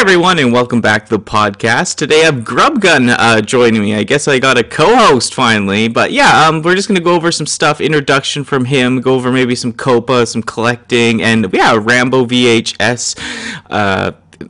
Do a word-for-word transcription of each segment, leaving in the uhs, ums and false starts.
everyone, and welcome back to the podcast. Today I have Grubgun uh, joining me. I guess I got a co-host finally, but yeah, um, we're just gonna go over some stuff, introduction from him, go over maybe some Copa, some collecting, and yeah, Rambo V H S, uh,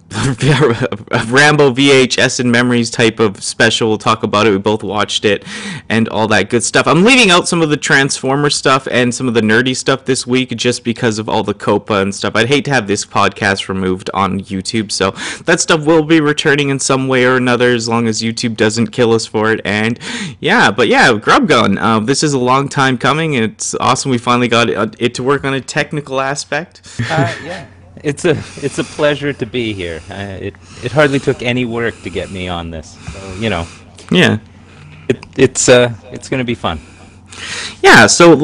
Rambo V H S and Memories type of special. We'll talk about it. We both watched it and all that good stuff. I'm leaving out some of the Transformer stuff and some of the nerdy stuff this week just because of all the Copa and stuff. I'd hate to have this podcast removed on YouTube, so that stuff will be returning in some way or another as long as YouTube doesn't kill us for it. And yeah, but yeah, Grubgun, uh, this is a long time coming. It's awesome we finally got it, it to work on a technical aspect. Uh, yeah. It's a it's a pleasure to be here. Uh, it it hardly took any work to get me on this, so you know. Yeah. It it's uh it's gonna be fun. Yeah. So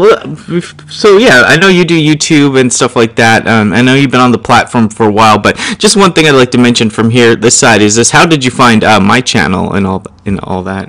so yeah, I know you do YouTube and stuff like that. Um, I know you've been on the platform for a while, but just one thing I'd like to mention from here, this side, is this: how did you find uh, my channel and all and all that?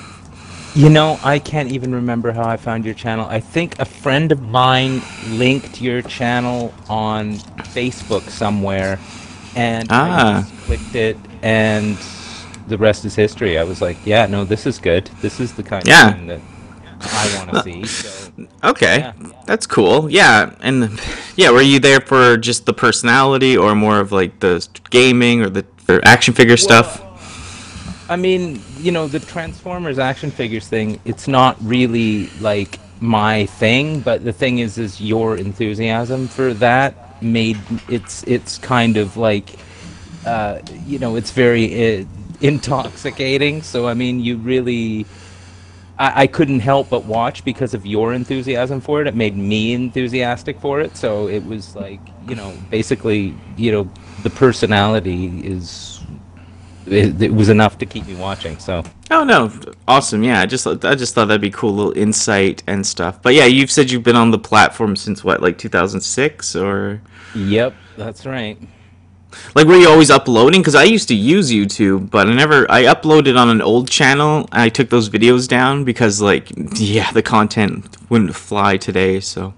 You know, I can't even remember how I found your channel. I think a friend of mine linked your channel on Facebook somewhere, and ah. I just clicked it, and the rest is history. I was like, yeah, no, this is good. This is the kind yeah. of thing that I want to see. So, okay, yeah. That's cool. Yeah, and yeah, were you there for just the personality, or more of like the gaming or the or action figure well, stuff? I mean, you know, the Transformers action figures thing, it's not really like my thing, but the thing is is your enthusiasm for that made it's it's kind of like uh you know, it's very uh, intoxicating. So I mean, you really I, I couldn't help but watch because of your enthusiasm for it. It made me enthusiastic for it. So it was like, you know, basically, you know, the personality is It, it was enough to keep me watching. So. Oh no, awesome! Yeah, I just I just thought that'd be cool, little insight and stuff. But yeah, you've said you've been on the platform since what, like two thousand six or? Yep, that's right. Like, were you always uploading? Because I used to use YouTube, but I never. I uploaded on an old channel. And I took those videos down because, like, yeah, the content wouldn't fly today. So.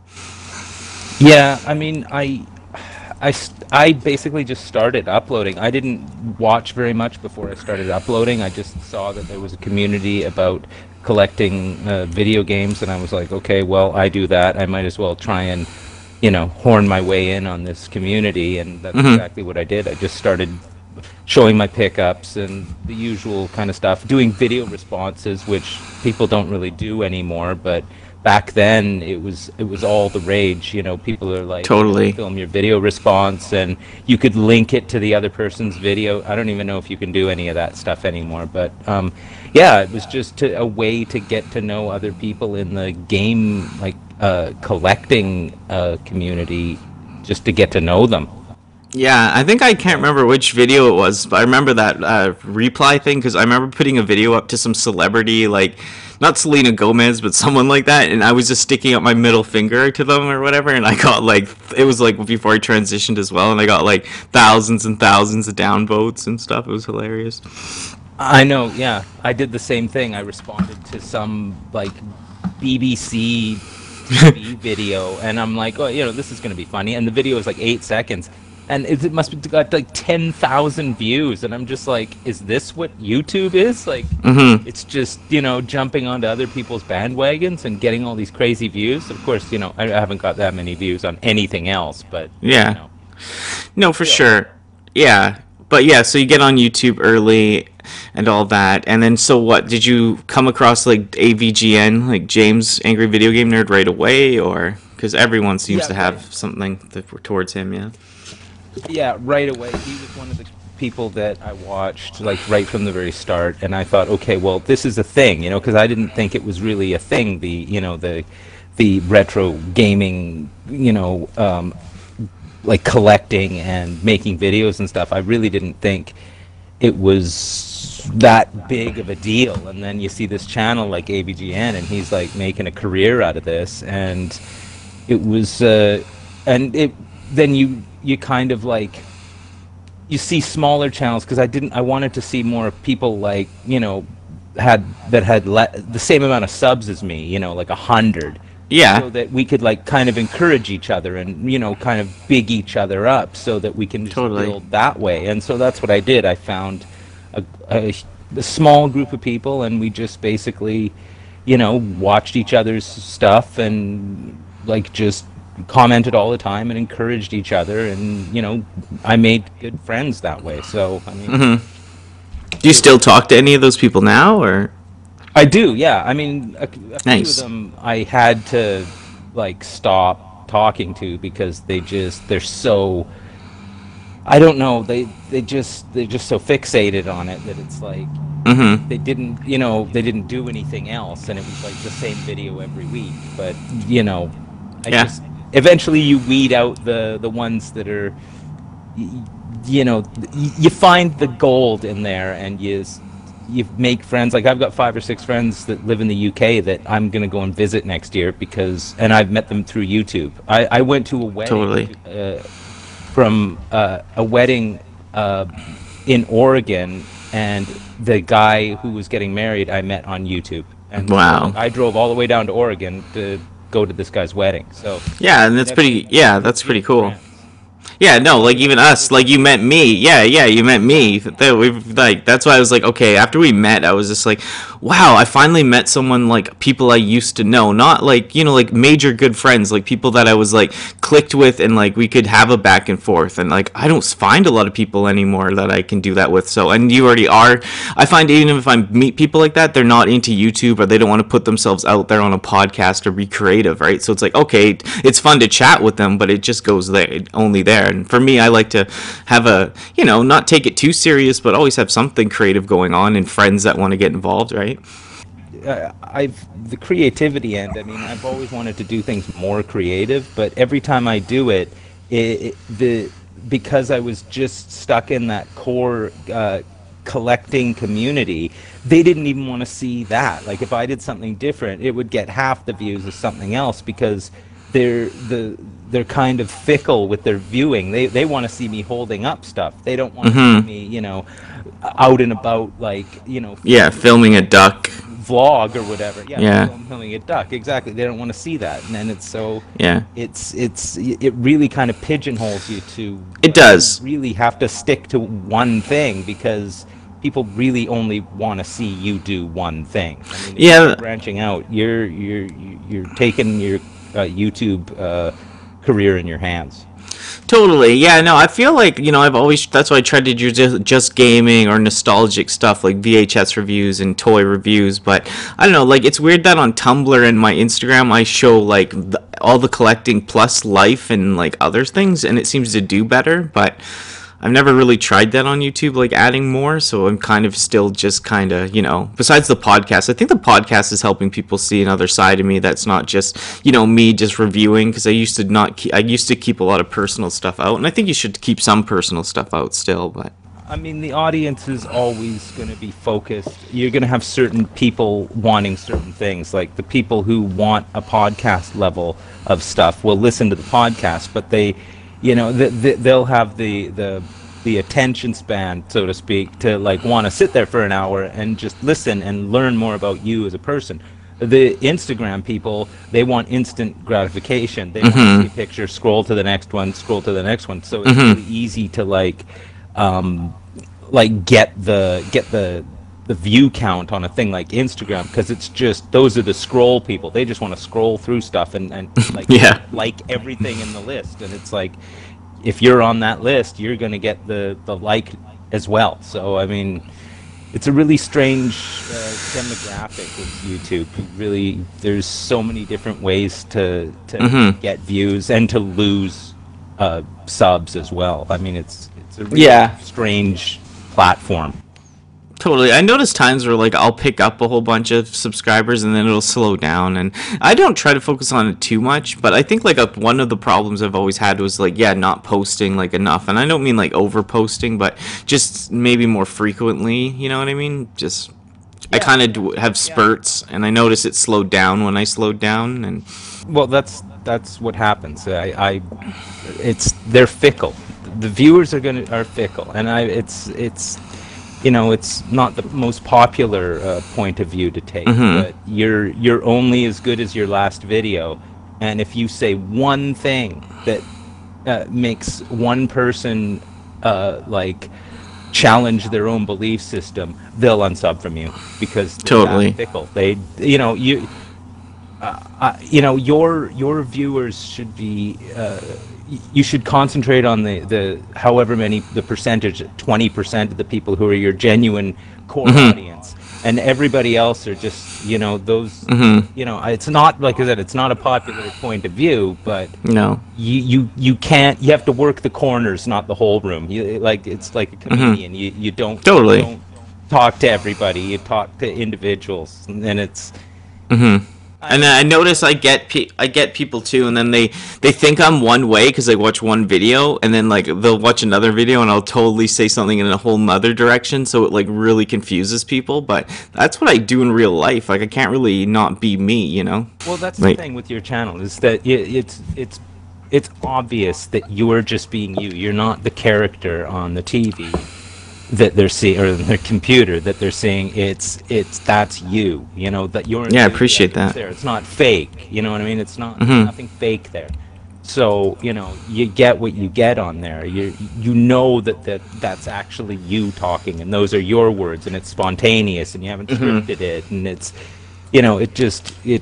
Yeah, I mean, I. I, I basically just started uploading. I didn't watch very much before I started uploading. I just saw that there was a community about collecting uh, video games, and I was like, okay, well, I do that. I might as well try and, you know, horn my way in on this community, and that's mm-hmm. exactly what I did. I just started showing my pickups and the usual kind of stuff, doing video responses, which people don't really do anymore, but back then it was it was all the rage. You know, people are like, totally, you know, film your video response, and you could link it to the other person's video. I don't even know if you can do any of that stuff anymore, but um, yeah, it was just to, a way to get to know other people in the game, like uh, collecting uh, community, just to get to know them. Yeah, I think I can't remember which video it was, but I remember that uh, reply thing, because I remember putting a video up to some celebrity, like, not Selena Gomez, but someone like that, and I was just sticking up my middle finger to them or whatever, and I got, like, it was, like, before I transitioned as well, and I got, like, thousands and thousands of downvotes and stuff. It was hilarious. I know, yeah. I did the same thing. I responded to some, like, B B C T V video, and I'm like, oh, you know, this is going to be funny, and the video is, like, eight seconds. And it must have got like ten thousand views, and I'm just like, is this what YouTube is? Like, mm-hmm. It's just, you know, jumping onto other people's bandwagons and getting all these crazy views. Of course, you know, I haven't got that many views on anything else, but yeah, you know. No, for yeah. sure, yeah. But yeah, so you get on YouTube early and all that, and then so what? Did you come across like A V G N, like James Angry Video Game Nerd, right away, or because everyone seems yeah, to have right. something that, towards him, yeah. Yeah, right away. He was one of the people that I watched, like, right from the very start, and I thought, okay, well, this is a thing, you know, because I didn't think it was really a thing, the, you know, the the retro gaming, you know, um, like, collecting and making videos and stuff. I really didn't think it was that big of a deal, and then you see this channel like A V G N, and he's, like, making a career out of this, and it was, uh, and it, then you... you kind of like you see smaller channels, because I didn't I wanted to see more people like, you know, had that had le the same amount of subs as me, you know, like a hundred, Yeah. so that we could like kind of encourage each other and, you know, kind of big each other up so that we can just Totally. build that way. And so that's what I did. I found a, a, a small group of people, and we just basically, you know, watched each other's stuff and like just commented all the time and encouraged each other. And, you know, I made good friends that way. So, I mean, Mm-hmm. Do you still talk to any of those people now, or? I do, yeah. I mean, a, a few Nice. of them I had to like stop talking to because they just they're so, I don't know, they they just they're just so fixated on it that it's like Mm-hmm. they didn't, you know, they didn't do anything else, and it was like the same video every week. But, you know, I Yeah. just eventually you weed out the the ones that are y- you know, y- you find the gold in there, and you s- you make friends. Like I've got five or six friends that live in the U K that I'm gonna go and visit next year because, and I've met them through YouTube. I, I went to a wedding Totally. uh, from uh, a wedding uh, in Oregon, and the guy who was getting married I met on YouTube. And so Wow. I drove all the way down to Oregon to go to this guy's wedding. So Yeah, and that's pretty. Yeah, that's pretty cool. friends. Yeah, no, like even us, like you met me. Yeah, yeah, you met me. That we've like that's why I was like, okay, after we met, I was just like, wow, I finally met someone like people I used to know, not like, you know, like major good friends, like people that I was like clicked with and like we could have a back and forth. And like I don't find a lot of people anymore that I can do that with. So, and you already are. I find even if I meet people like that, they're not into YouTube or they don't want to put themselves out there on a podcast or be creative, right? So it's like, okay, it's fun to chat with them, but it just goes there, only there. And for me, I like to have a, you know, not take it too serious, but always have something creative going on and friends that want to get involved, right? uh, I've the creativity end. I mean, I've always wanted to do things more creative, but every time I do it, it, it the because I was just stuck in that core uh, collecting community, they didn't even want to see that. Like if I did something different, it would get half the views of something else because they're the they're kind of fickle with their viewing. They they want to see me holding up stuff. They don't want to Mhm. see me, you know, out and about, like, you know, Yeah, filming a duck. vlog or whatever. Yeah, Yeah. film- filming a duck. Exactly. They don't want to see that, and then it's so. Yeah. It's it's it really kind of pigeonholes you to. It does. Really have to stick to one thing because people really only want to see you do one thing. I mean, if Yeah. you're branching out, you're you're you're taking your uh, YouTube uh, career in your hands. Totally. Yeah, no, I feel like, you know, I've always, that's why I tried to do just, just gaming or nostalgic stuff like V H S reviews and toy reviews. But I don't know, like, it's weird that on Tumblr and my Instagram, I show like the, all the collecting plus life and like other things, and it seems to do better. But I've never really tried that on YouTube, like adding more. So I'm kind of still just kind of, you know, besides the podcast, I think the podcast is helping people see another side of me that's not just, you know, me just reviewing, because I used to not, keep, I used to keep a lot of personal stuff out, and I think you should keep some personal stuff out still, but. I mean, the audience is always going to be focused. You're going to have certain people wanting certain things. Like the people who want a podcast level of stuff will listen to the podcast, but they, you know, th- th- they'll have the, the the attention span, so to speak, to like want to sit there for an hour and just listen and learn more about you as a person. The Instagram people, they want instant gratification. They want to see a picture, scroll to the next one, scroll to the next one. So it's really easy to like, um, like get the get the the view count on a thing like Instagram, because it's just those are the scroll people. They just want to scroll through stuff and and like Yeah. like everything in the list, and it's like if you're on that list, you're going to get the the like as well. So I mean, it's a really strange uh, demographic with YouTube. Really, there's so many different ways to to Mhm. get views and to lose uh, subs as well. I mean, it's it's a really Yeah. strange platform. Totally. I notice times where like I'll pick up a whole bunch of subscribers and then it'll slow down, and I don't try to focus on it too much, but I think like a, one of the problems I've always had was like, yeah, not posting like enough. And I don't mean like over posting, but just maybe more frequently, you know what I mean? Just I Yeah. kind of do have spurts, and I notice it slowed down when I slowed down. And Well, that's that's what happens. I, I it's they're fickle. The viewers are gonna are fickle, and I it's it's you know, it's not the most popular uh, point of view to take, Mm-hmm. but you're you're only as good as your last video, and if you say one thing that uh, makes one person uh, like challenge their own belief system, they'll unsub from you because they're Totally. that fickle. They, you know, you, uh, you know, your your viewers should be. Uh, y- you should concentrate on the, the however many the percentage, twenty percent of the people who are your genuine core Mm-hmm. audience, and everybody else are just, you know, those. Mm-hmm. You know, it's not, like I said, it's not a popular point of view, but No. you you you can't. You have to work the corners, not the whole room. You, like it's like a comedian. You you don't Totally. you don't talk to everybody. You talk to individuals, and it's. Mm-hmm. And then I notice I get pe- I get people too, and then they they think I'm one way because they watch one video, and then like they'll watch another video, and I'll totally say something in a whole nother direction, so it like really confuses people. But that's what I do in real life. Like I can't really not be me, you know. Well, that's Like- the thing with your channel is that y it's it's it's obvious that you're just being you. You're not the character on the T V that they're seeing, or their computer that they're seeing. It's it's that's you. You know that you're. Yeah, I appreciate that. There, it's not fake. You know what I mean? It's not Mhm. nothing fake there. So you know you get what you get on there. You you know that, that that's actually you talking, and those are your words, and it's spontaneous, and you haven't scripted it, and it's, you know, it just it.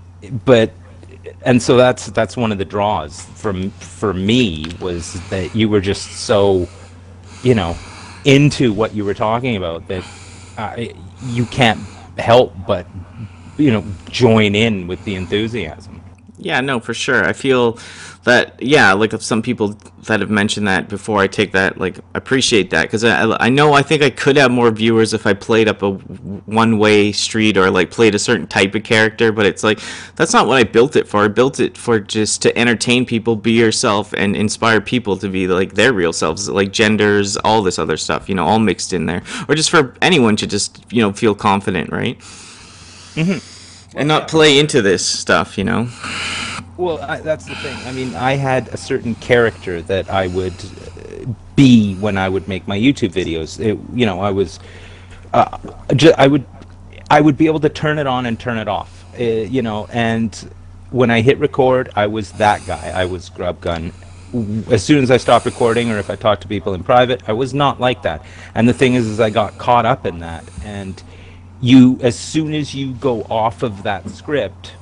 But and so that's that's one of the draws from for me was that you were just so, you know, into what you were talking about that uh, you can't help but, you know, join in with the enthusiasm. Yeah, no, for sure. I feel that, yeah, like if some people that have mentioned that before, I take that, like, appreciate that, because I, I know I think I could have more viewers if I played up a one-way street or, like, played a certain type of character, but it's like, that's not what I built it for. I built it for just to entertain people, be yourself, and inspire people to be, like, their real selves, like genders, all this other stuff, you know, all mixed in there. Or just for anyone to just, you know, feel confident, right? Mm-hmm. And not play into this stuff, you know? Well, I, that's the thing. I mean, I had a certain character that I would uh, be when I would make my YouTube videos. It, you know, I was, uh, ju- I would, I would be able to turn it on and turn it off. Uh, you know, and when I hit record, I was that guy. I was Grub Gun. As soon as I stopped recording, or if I talked to people in private, I was not like that. And the thing is, is I got caught up in that. And you, as soon as you go off of that script,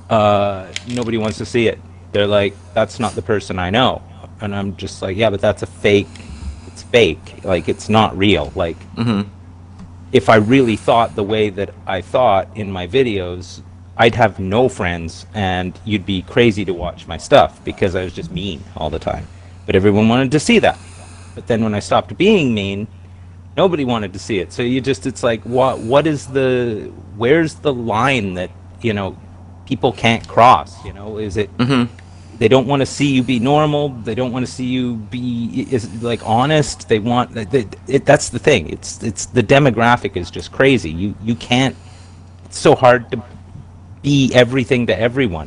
uh, nobody wants to see it. They're like, that's not the person I know. And I'm just like, yeah, but that's a fake. It's fake. Like, it's not real. Like, Mm-hmm. if I really thought the way that I thought in my videos, I'd have no friends, and you'd be crazy to watch my stuff because I was just mean all the time. But everyone wanted to see that. But then when I stopped being mean, nobody wanted to see it. So you just, it's like, what, what is the, where's the line that, you know, people can't cross? You know, is it, Mm-hmm. they don't want to see you be normal, they don't want to see you be, is like, honest, they want, they, it, that's the thing, it's, it's, the demographic is just crazy. You, you can't, it's so hard to be everything to everyone.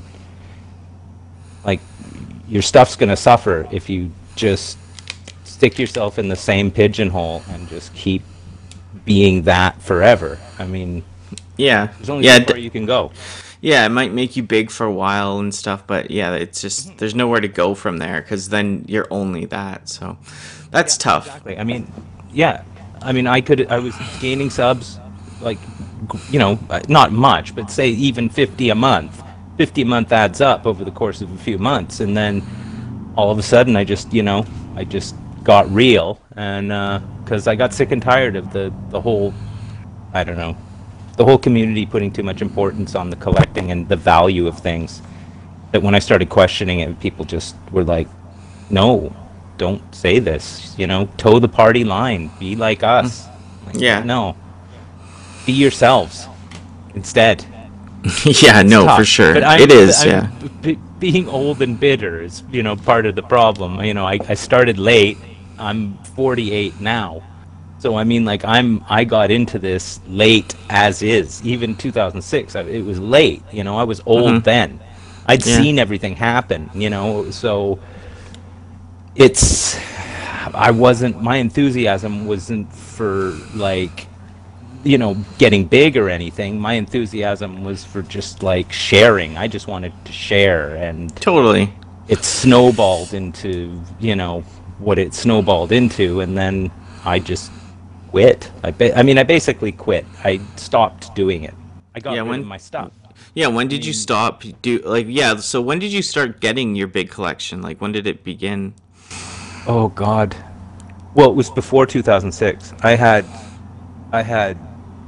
Like, your stuff's gonna suffer if you just stick yourself in the same pigeonhole and just keep being that forever. I mean, Yeah. there's only yeah. so far d- you can go. Yeah, it might make you big for a while and stuff, but yeah, it's just there's nowhere to go from there because then you're only that. So that's tough. Exactly. I mean, yeah. I mean, I could. I was gaining subs, like, you know, uh, not much, but say even fifty a month. fifty a month adds up over the course of a few months, and then all of a sudden, I just, you know, I just got real, and because I got sick and tired of the the whole, I don't know, the whole community putting too much importance on the collecting and the value of things. That when I started questioning it, people just were like, no, don't say this, you know, toe the party line, be like us. Like, Yeah. no, be yourselves instead. Yeah, no, Tough. for sure. But I'm, It is, I'm, yeah. b- being old and bitter is, you know, part of the problem. You know, I, I started late. I'm forty-eight now. So I mean, like, I'm I got into this late as is. Even two thousand six, I, it was late. You know, I was old Mhm. then. I'd Yeah. seen everything happen. You know, so it's I wasn't, my enthusiasm wasn't for like, you know, getting big or anything. My enthusiasm was for just like sharing. I just wanted to share, and Totally. it snowballed into, you know, what it snowballed into, and then I just quit. I, ba- I mean, I basically quit. I stopped doing it. I got Yeah, rid when- of my stuff. Yeah, when did you mean- stop do like yeah, so when did you start getting your big collection? Like when did it begin? Oh God. Well, it was before two thousand six. I had, I had.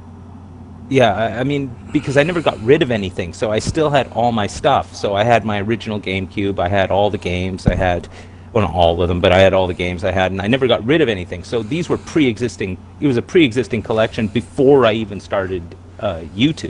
Yeah, I, I mean, because I never got rid of anything, so I still had all my stuff. So I had my original GameCube. I had all the games. I had, well, not all of them, but I had all the games I had, and I never got rid of anything. So these were pre-existing. It was a pre-existing collection before I even started uh, YouTube.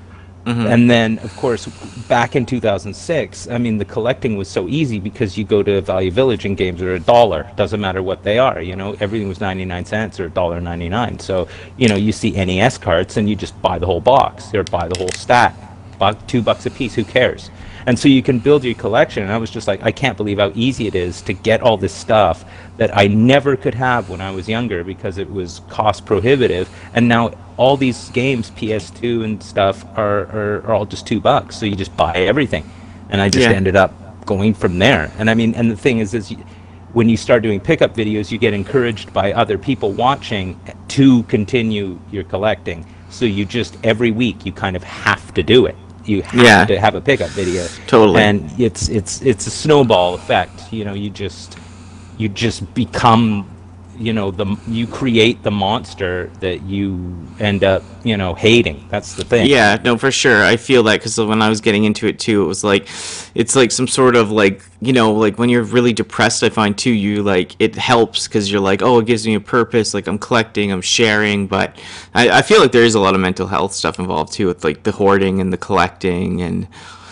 And then, of course, back in two thousand six, I mean, the collecting was so easy because you go to Value Village and games are a dollar. Doesn't matter what they are, you know, everything was ninety-nine cents or a dollar ninety-nine. So, you know, you see N E S carts and you just buy the whole box or buy the whole stack. Buck, two bucks a piece, who cares? And so you can build your collection. And I was just like, I can't believe how easy it is to get all this stuff that I never could have when I was younger because it was cost prohibitive. And now all these games, P S two and stuff, are, are, are all just two bucks. So you just buy everything. And I just Yeah. ended up going from there. And I mean, and the thing is, is you, when you start doing pickup videos, you get encouraged by other people watching to continue your collecting. So you just, every week, you kind of have to do it. You have Yeah. to have a pickup video. Totally. And it's it's it's a snowball effect. You know, you just you just become, you know, the you create the monster that you end up, you know, hating. That's the thing. Yeah, no, for sure. I feel that because when I was getting into it too, it was like, it's like some sort of like, you know, like when you're really depressed, I find too, you like, it helps because you're like, oh, it gives me a purpose. Like I'm collecting, I'm sharing. But I, I feel like there is a lot of mental health stuff involved too with like the hoarding and the collecting and.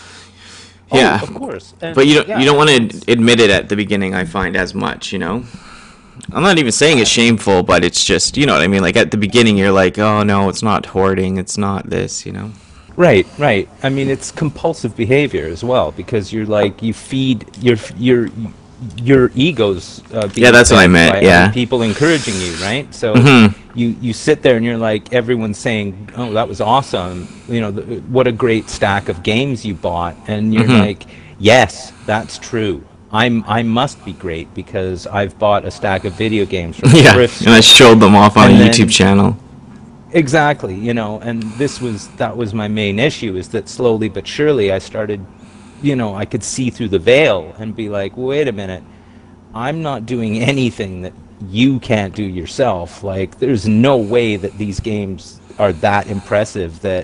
Oh, Yeah, of course. And, but you don't yeah, you don't want it's- to admit it at the beginning. I find as much, you know. I'm not even saying it's shameful, but it's just, you know what I mean. Like at the beginning, you're like, oh no, it's not hoarding, it's not this, you know. Right, right. I mean, it's compulsive behavior as well because you're like you feed your your your egos. Uh, being Yeah, that's what I fed meant, by yeah. other people encouraging you, right? So Mhm. you you sit there and you're like, everyone's saying, "Oh, that was awesome! You know, th- what a great stack of games you bought," and you're Mhm. like, "Yes, that's true. I'm I must be great because I've bought a stack of video games from Yeah, thrift and I showed them off on And a then- YouTube channel. Exactly, you know, and this was that was my main issue is that slowly but surely I started, you know, I could see through the veil and be like, wait a minute, I'm not doing anything that you can't do yourself. Like, there's no way that these games are that impressive that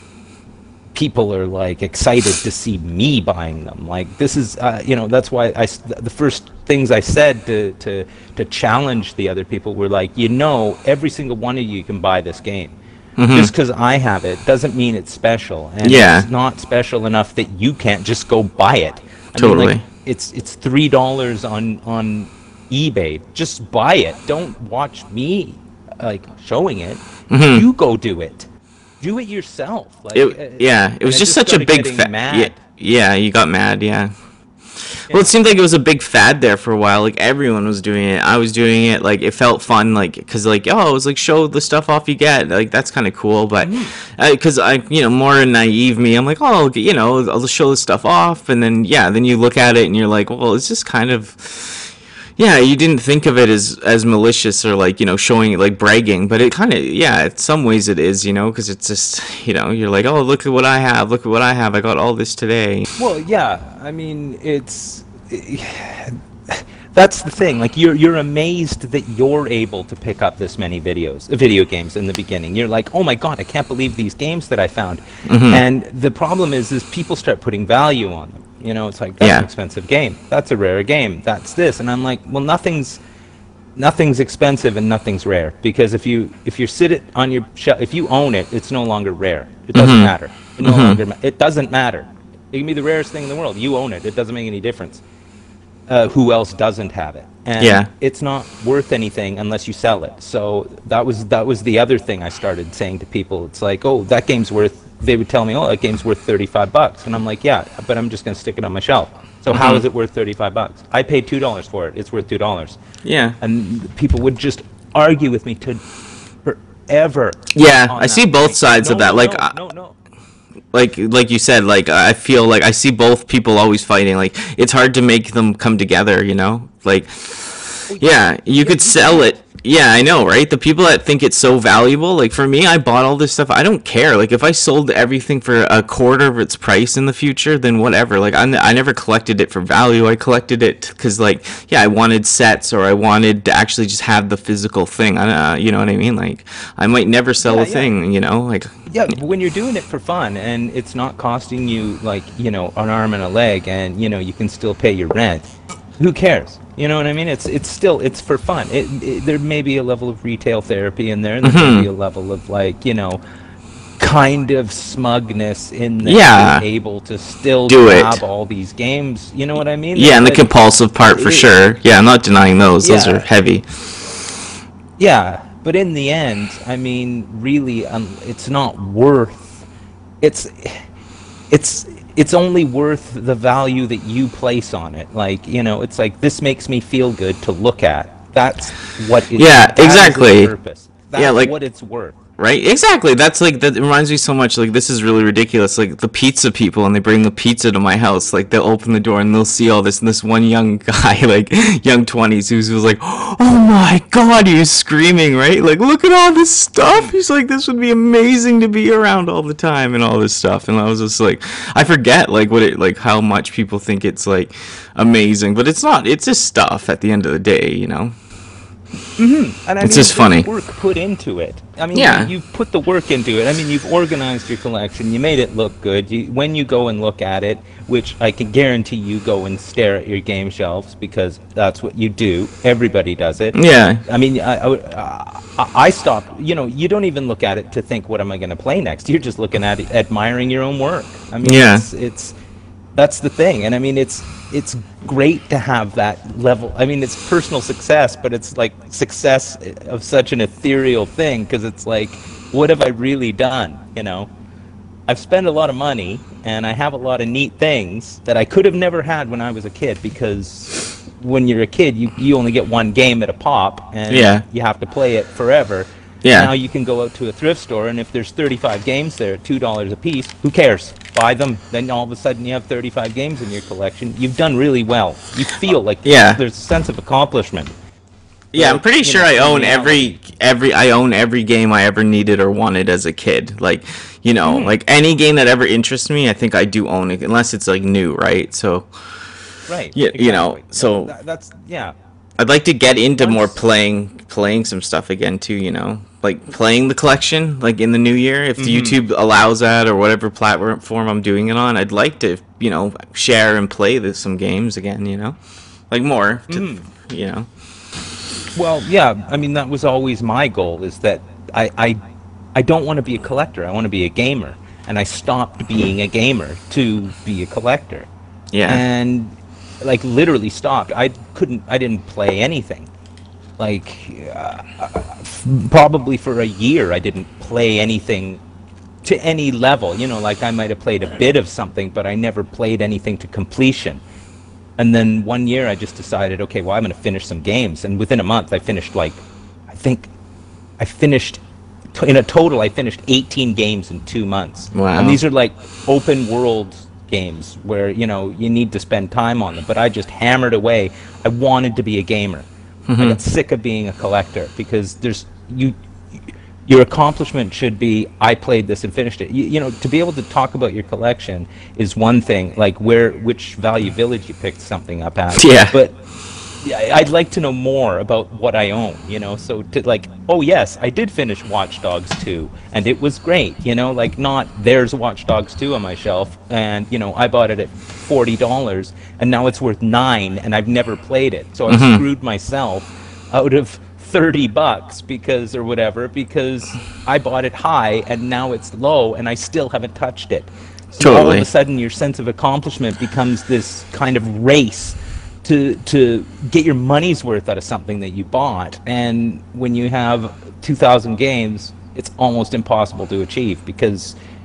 people are like excited to see me buying them. Like, this is, uh, you know, that's why I s- the first things I said to to to challenge the other people were like, you know, every single one of you can buy this game. Just because I have it doesn't mean it's special, and Yeah. it's not special enough that you can't just go buy it. I Totally. mean, like, it's it's three dollars on on eBay. Just buy it. Don't watch me like showing it. You go do it. Do it yourself. Like, It, uh, yeah, it and was I just such a started big getting fad. mad. Yeah, yeah, you got mad, yeah. Well, it seemed like it was a big fad there for a while. Like everyone was doing it. I was doing it. Like it felt fun. Like because like oh, it was like show the stuff off you get. Like that's kind of cool. But because I, you know, more naive me, I'm like oh, you know, I'll just show the stuff off, and then yeah, then you look at it and you're like, well, it's just kind of. Yeah, you didn't think of it as as malicious or like, you know, showing it like bragging, but it kind of, yeah, in some ways it is, you know, because it's just, you know, you're like, oh, look at what I have, look at what I have, I got all this today. Well, yeah. I mean, it's that's the thing. Like, you're you're amazed that you're able to pick up this many videos, video games in the beginning. You're like, oh my god, I can't believe these games that I found. And the problem is, is people start putting value on them. You know, it's like that's Yeah. an expensive game. That's a rare game. That's this, and I'm like, well, nothing's nothing's expensive and nothing's rare because if you if you sit it on your shelf, if you own it, it's no longer rare. It doesn't matter. It no longer ma- it doesn't matter. It can be the rarest thing in the world. You own it. It doesn't make any difference. Uh, who else doesn't have it? And Yeah. it's not worth anything unless you sell it. So that was that was the other thing I started saying to people. It's like, oh, that game's worth they would tell me, oh, that game's worth thirty-five bucks. And I'm like, yeah, but I'm just going to stick it on my shelf. So mm-hmm. how is it worth thirty-five bucks? I paid two dollars for it. It's worth two dollars. Yeah. And people would just argue with me to forever. Yeah, I see both thing. sides no, of that. No, like, no, uh, no, no. like, like you said, like, I feel like I see both people always fighting. Like, it's hard to make them come together, you know? Like, yeah, you could sell it. Yeah, I know, right? The people that think it's so valuable, like for me, I bought all this stuff. I don't care. Like if I sold everything for a quarter of its price in the future, then whatever. Like I, I never collected it for value. I collected it because, like, yeah, I wanted sets or I wanted to actually just have the physical thing. I, uh, you know what I mean? Like I might never sell yeah, a yeah. thing. You know, like yeah. But when you're doing it for fun and it's not costing you like you know an arm and a leg, and you know you can still pay your rent. Who cares? You know what I mean? It's it's still it's for fun. It, it, there may be a level of retail therapy in there, and there mm-hmm. may be a level of like you know, kind of smugness in there, yeah. being able to still do grab it. all these games. You know what I mean? Yeah, like, and the like, compulsive part for it, sure. Yeah, I'm not denying those. Yeah. Those are heavy. Yeah, but in the end, I mean, really, um, it's not worth. It's it's. It's only worth the value that you place on it. Like, you know, it's like, this makes me feel good to look at. That's what it's yeah, that exactly. Is its purpose. That's yeah, like, what it's worth. Right? Exactly. That's like, that reminds me so much, like, this is really ridiculous. Like, the pizza people, and they bring the pizza to my house, like, they'll open the door and they'll see all this, and this one young guy, like, young twenties, who's was like, oh my god, he was screaming, right? Like, look at all this stuff. He's like, this would be amazing to be around all the time, and all this stuff. And I was just like, I forget, like, what it, like, how much people think it's, like, amazing. But it's not. It's just stuff at the end of the day, you know? Mm-hmm. And I it's mean, just funny. Work put into it. I mean, yeah. you, you've put the work into it. I mean, you've organized your collection. You made it look good. You, when you go and look at it, which I can guarantee you go and stare at your game shelves because that's what you do. Everybody does it. Yeah. I mean, I, I, I stopped. You know, you don't even look at it to think, what am I going to play next? You're just looking at it, admiring your own work. I mean, yeah. it's, it's that's the thing. And I mean, it's it's great to have that level. I mean, it's personal success, but it's like success of such an ethereal thing because it's like, what have I really done? You know, I've spent a lot of money and I have a lot of neat things that I could have never had when I was a kid because when you're a kid, you, you only get one game at a pop and yeah. you have to play it forever. Yeah. Now you can go out to a thrift store, and if there's thirty-five games there at two dollars a piece, who cares? Buy them. Then all of a sudden you have thirty-five games in your collection. You've done really well. You feel like yeah. there's a sense of accomplishment. Yeah, like, I'm pretty sure know, I own every every I own every game I ever needed or wanted as a kid. Like, you know, mm. like any game that ever interests me, I think I do own it, unless it's like new, right? So, right. Yeah, exactly. you know, so that, that's yeah. I'd like to get into Once, more playing playing some stuff again too, you know. Like playing the collection like in the new year if mm-hmm. YouTube allows that or whatever platform I'm doing it on. I'd like to, you know, share and play this, some games again, you know. Like more, to, mm. you know. Well, yeah, I mean that was always my goal is that I I I don't want to be a collector. I want to be a gamer. And I stopped being a gamer to be a collector. Yeah. And like literally stopped. I couldn't I didn't play anything. Like uh, probably for a year I didn't play anything to any level, you know, like I might have played a bit of something, but I never played anything to completion. And then one year I just decided, okay, well, I'm going to finish some games. And within a month I finished like, I think I finished, in a total I finished eighteen games in two months. Wow. And these are like open world games where, you know, you need to spend time on them. But I just hammered away. I wanted to be a gamer. Mm-hmm. I got sick of being a collector because there's you your accomplishment should be I played this and finished it. You, you know, to be able to talk about your collection is one thing, like where which Value Village you picked something up at. Yeah. But I'd like to know more about what I own, you know, so to like, oh yes, I did finish Watch Dogs two and it was great, you know, like not there's Watch Dogs two on my shelf and, you know, I bought it at forty dollars and now it's worth nine and I've never played it. So I mm-hmm. screwed myself out of thirty bucks because, or whatever, because I bought it high and now it's low and I still haven't touched it. So totally. All of a sudden your sense of accomplishment becomes this kind of race to to get your money's worth out of something that you bought, and when you have two thousand games, it's almost impossible to achieve because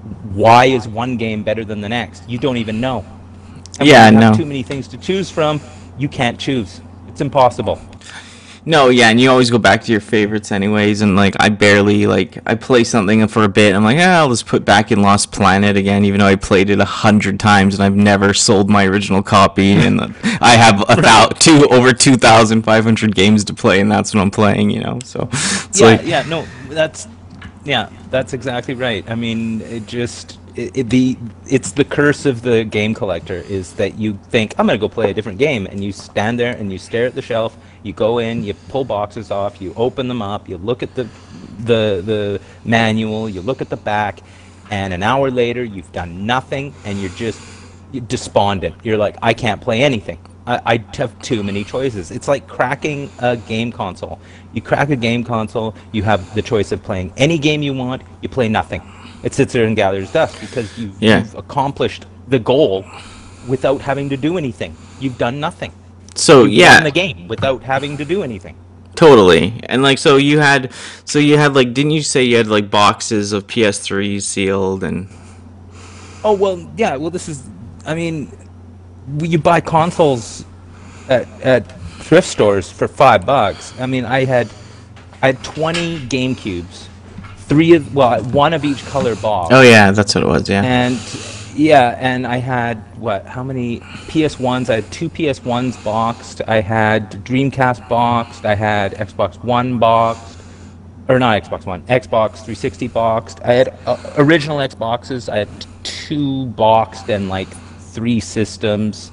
why is one game better than the next? You don't even know. And Yeah, when you have no. too many things to choose from, you can't choose. It's impossible. No, yeah, and you always go back to your favorites anyways, and like I barely like I play something for a bit. I'm like, ah, I'll just put back in Lost Planet again, even though I played it a hundred times and I've never sold my original copy, and I have a thou- two over two thousand five hundred games to play, and that's what I'm playing, you know. So it's Yeah, like, yeah, no, that's yeah, that's exactly right. I mean, it just it, it, the it's the curse of the game collector is that you think I'm gonna go play a different game, and you stand there and you stare at the shelf. You go in, you pull boxes off, you open them up, you look at the the the manual, you look at the back, and an hour later you've done nothing, and you're just you're despondent. You're like, I can't play anything. I, I have too many choices. It's like cracking a game console. You crack a game console, you have the choice of playing any game you want, you play nothing. It sits there and gathers dust because you've, Yeah. you've accomplished the goal without having to do anything. You've done nothing. so You've yeah, won the game without having to do anything. totally. And like, so you had, so you had like, didn't you say you had like boxes of P S threes sealed and? Oh, well, yeah, well, this is, I mean, you buy consoles at, at thrift stores for five bucks. I mean, I had, I had twenty GameCubes, three of, well, one of each color box. Oh yeah, that's what it was. Yeah. And yeah, and I had what? How many P S ones? I had two P S ones boxed. I had Dreamcast boxed. I had Xbox One boxed, or not Xbox One, Xbox three sixty boxed. I had uh, original Xboxes. I had two boxed and like three systems.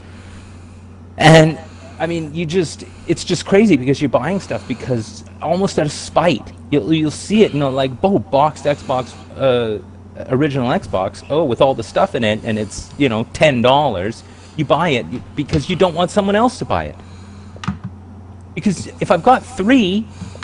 And I mean, you just, it's just crazy because you're buying stuff because almost out of spite. You'll, you'll see it, you know, like, oh, boxed Xbox, uh, original Xbox, oh, with all the stuff in it, and it's, you know, ten dollars. You buy it because you don't want someone else to buy it. Because if I've got three,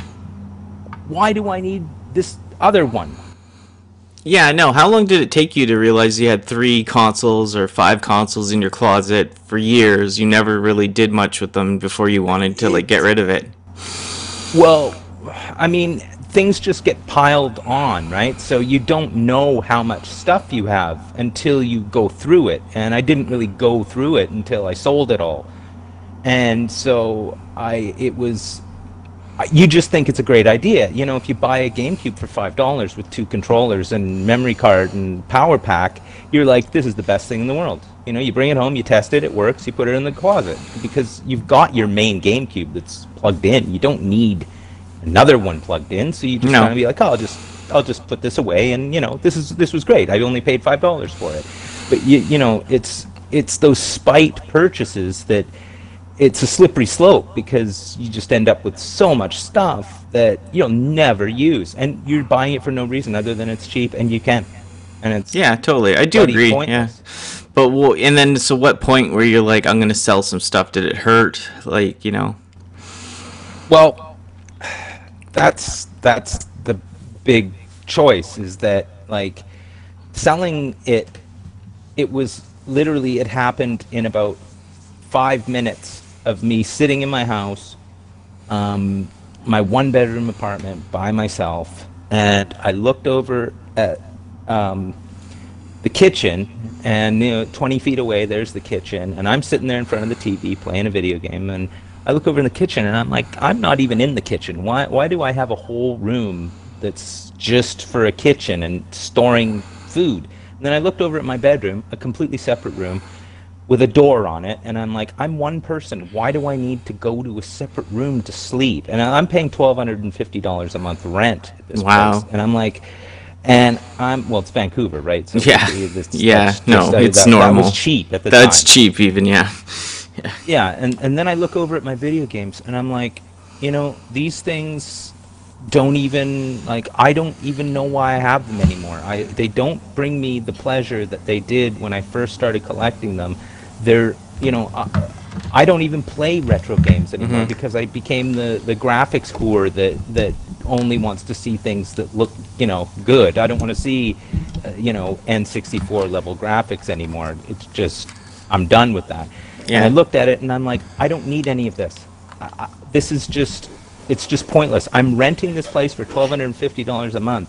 why do I need this other one? Yeah, no. How long did it take you to realize you had three consoles or five consoles in your closet for years? You never really did much with them before you wanted to like get rid of it. Well, I mean, things just get piled on, right? So you don't know how much stuff you have until you go through it. And I didn't really go through it until I sold it all. And so I, it was, you just think it's a great idea. You know, if you buy a GameCube for five dollars with two controllers and memory card and power pack, you're like, this is the best thing in the world. You know, you bring it home, you test it, it works, you put it in the closet. Because you've got your main GameCube that's plugged in. You don't need another one plugged in, so you just No. kind of be like, oh, I'll just, I'll just put this away, and, you know, this is this was great. I only paid five dollars for it. But, you, you know, it's it's those spite purchases that, it's a slippery slope because you just end up with so much stuff that you'll never use, and you're buying it for no reason other than it's cheap and you can, and it's Yeah, totally. I do bloody agree. pointless. Yeah. But well, and then so what point where you're like, I'm gonna sell some stuff? Did it hurt? Like, you know? Well, that's that's the big choice, is that like selling it. It was literally, it happened in about five minutes of me sitting in my house, um, my one bedroom apartment by myself, and I looked over at um, the kitchen, and you know, twenty feet away there's the kitchen, and I'm sitting there in front of the T V playing a video game, and I look over in the kitchen and I'm like, I'm not even in the kitchen. Why why do I have a whole room that's just for a kitchen and storing food? And then I looked over at my bedroom, a completely separate room, with a door on it, and I'm like, I'm one person. Why do I need to go to a separate room to sleep? And I'm paying twelve hundred fifty dollars a month rent at this Wow. place. And I'm like, and I'm, well, it's Vancouver, right? So Yeah. this- Yeah, that's no, just, uh, it's that, normal. That was cheap at the That's time. cheap, even. Yeah. Yeah. Yeah, and, and then I look over at my video games, and I'm like, you know, these things don't even, like, I don't even know why I have them anymore. I They don't bring me the pleasure that they did when I first started collecting them. They're, you know, I, I don't even play retro games anymore Mhm. because I became the, the graphics whore that, that only wants to see things that look, you know, good. I don't want to see, uh, you know, N sixty-four level graphics anymore. It's just, I'm done with that. Yeah. And I looked at it and I'm like, I don't need any of this. I, I, this is just, it's just pointless. I'm renting this place for twelve hundred fifty dollars a month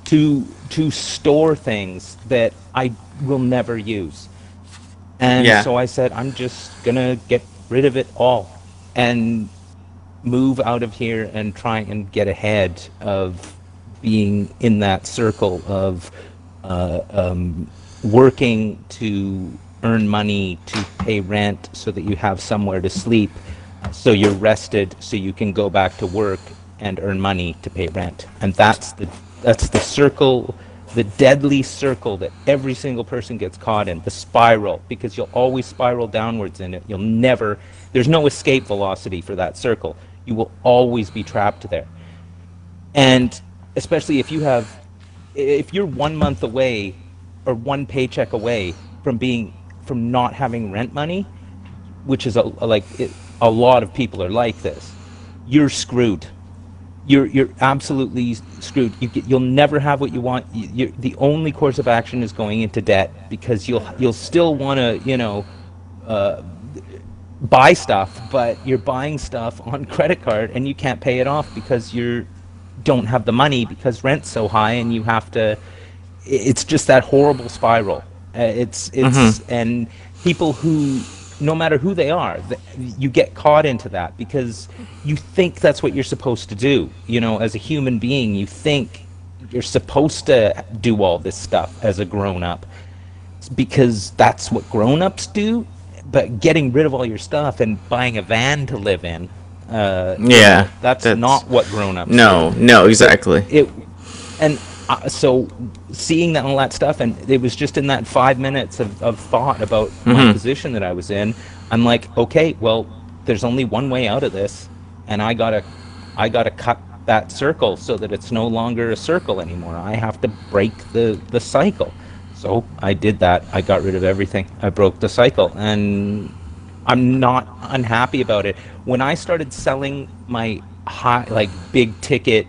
to to store things that I will never use. And Yeah. so I said, I'm just gonna get rid of it all and move out of here and try and get ahead of being in that circle of uh, um, working to earn money to pay rent so that you have somewhere to sleep, so you're rested, so you can go back to work and earn money to pay rent. And that's the that's the circle, the deadly circle that every single person gets caught in, the spiral, because you'll always spiral downwards in it. You'll never, there's no escape velocity for that circle. You will always be trapped there. And especially if you have, if you're one month away or one paycheck away from being, from not having rent money, which is a, a like, it, a lot of people are like this, you're screwed. You're you're absolutely screwed. You get, you'll never have what you want. You, you're, the only course of action is going into debt, because you'll you'll still want to, you know, uh, buy stuff, but you're buying stuff on credit card and you can't pay it off because you don't have the money because rent's so high, and you have to. It's just that horrible spiral. Uh, it's it's Mhm. and people who, no matter who they are, th- you get caught into that because you think that's what you're supposed to do. You know, as a human being, you think you're supposed to do all this stuff as a grown-up because that's what grown-ups do. But getting rid of all your stuff and buying a van to live in, uh, you Yeah, know, that's, that's- not what grown-ups No, do. no, exactly. It, and uh, so seeing that all that stuff, and it was just in that five minutes of, of thought about my Mhm. position that I was in, I'm like, okay, well, there's only one way out of this, and I gotta, I gotta cut that circle so that it's no longer a circle anymore. I have to break the the cycle. So I did that. I got rid of everything. I broke the cycle, and I'm not unhappy about it. When I started selling my high, like big ticket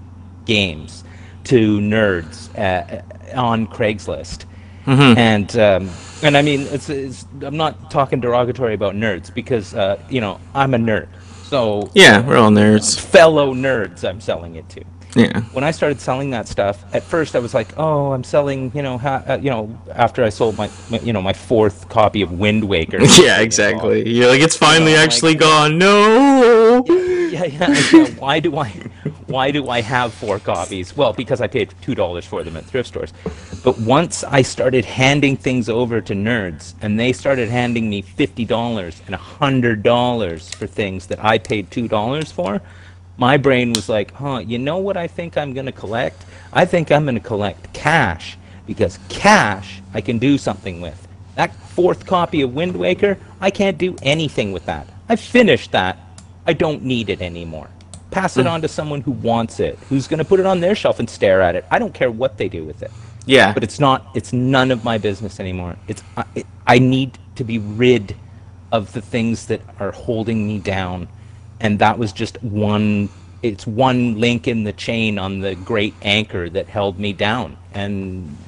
games to nerds uh, on Craigslist, Mhm. and um, and I mean, it's, it's I'm not talking derogatory about nerds because uh, you know, I'm a nerd, so Yeah, we're all nerds. fellow nerds I'm selling it to. Yeah. When I started selling that stuff, at first I was like, "Oh, I'm selling," you know, ha- uh, you know, after I sold my, my, you know, my fourth copy of Wind Waker. Yeah, exactly. You're like, it's finally know, actually like- gone. No. Yeah, yeah, yeah. Why do I, why do I have four copies? Well, because I paid two dollars for them at thrift stores. But once I started handing things over to nerds, and they started handing me fifty dollars and a hundred dollars for things that I paid two dollars for, my brain was like, huh, you know what I think I'm gonna collect? I think I'm gonna collect cash, because cash I can do something with. That fourth copy of Wind Waker, I can't do anything with that. I finished that. I don't need it anymore. Pass it on to someone who wants it, who's going to put it on their shelf and stare at it. I don't care what they do with it. Yeah. But it's not, it's none of my business anymore. It's, I, it, I need to be rid of the things that are holding me down. And that was just one, it's one link in the chain on the great anchor that held me down. And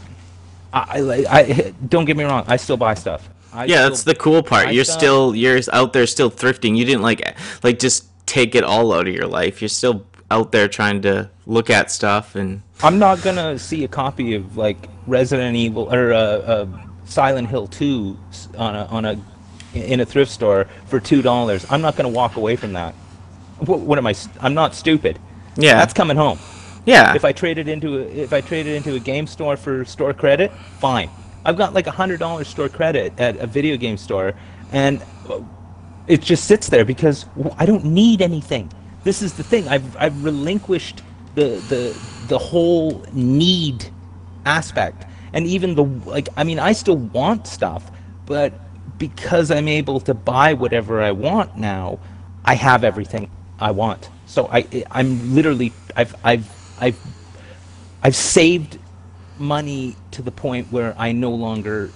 I, I, I don't get me wrong, I still buy stuff. I Yeah, that's still the cool part. buy You're stuff. still you're out there still thrifting. You didn't like like just take it all out of your life. You're still out there trying to look at stuff and I'm not gonna see a copy of like Resident Evil or uh, uh, Silent Hill two s- on a on a in a thrift store for two dollars. I'm not gonna walk away from that. What, what am I? st- I'm not stupid. yeah. That's coming home. yeah. If I trade it into a, if I trade it into a game store for store credit, fine. I've got like a hundred dollars store credit at a video game store, and it just sits there because w- I don't need anything. This is the thing. I've I've relinquished the the the whole need aspect, and even the like. I mean, I still want stuff, but because I'm able to buy whatever I want now, I have everything I want. So I I'm literally I've I've I've I've saved money to the point where I no longer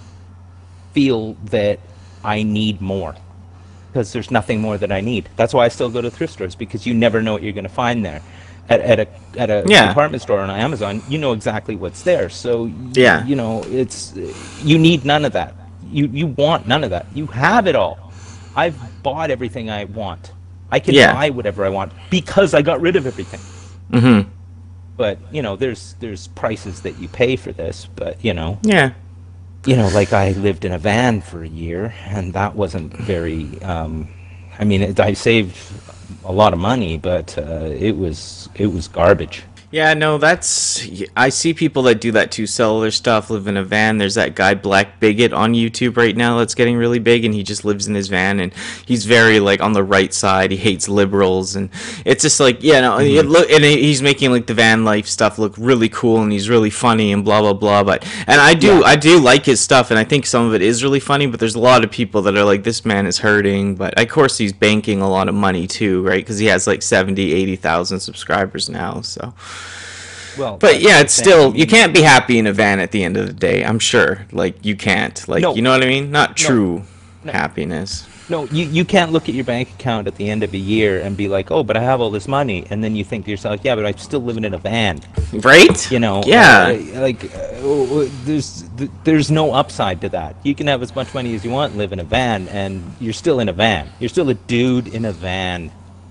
feel that I need more, because there's nothing more that I need. That's why I still go to thrift stores, because you never know what you're going to find there. At, at a at a Yeah. department store on Amazon, you know exactly what's there. So y- Yeah. you know, it's you need none of that. You you want none of that. You have it all. I've bought everything I want. I can Yeah. buy whatever I want because I got rid of everything. Mhm. but you know, there's there's prices that you pay for this. But you know, Yeah. you know, like I lived in a van for a year, and that wasn't very. Um, I mean, it, I saved a lot of money, but uh, it was it was garbage. Yeah, no, that's. I see people that do that too, sell their stuff, live in a van. There's that guy, Black Bigot, on YouTube right now that's getting really big, and he just lives in his van, and he's very, like, on the right side. He hates liberals, and it's just like, yeah, no, Mm-hmm. it look, and he's making, like, the van life stuff look really cool, and he's really funny, and blah, blah, blah, but, and I do, Yeah. I do like his stuff, and I think some of it is really funny, but there's a lot of people that are like, this man is hurting, but, of course, he's banking a lot of money, too, right, because he has, like, seventy, eighty thousand subscribers now, so... Well, But that's yeah, the it's thing. still you can't be happy in a van at the end of the day. I'm sure, like you can't, like No. you know what I mean? Not No. true No. happiness, No, you, you can't look at your bank account at the end of a year and be like, oh, but I have all this money, and then you think to yourself, yeah, but I'm still living in a van. right? You know, Yeah, uh, like uh, there's there's no upside to that. You can have as much money as you want, and live in a van, and you're still in a van. You're still a dude in a van,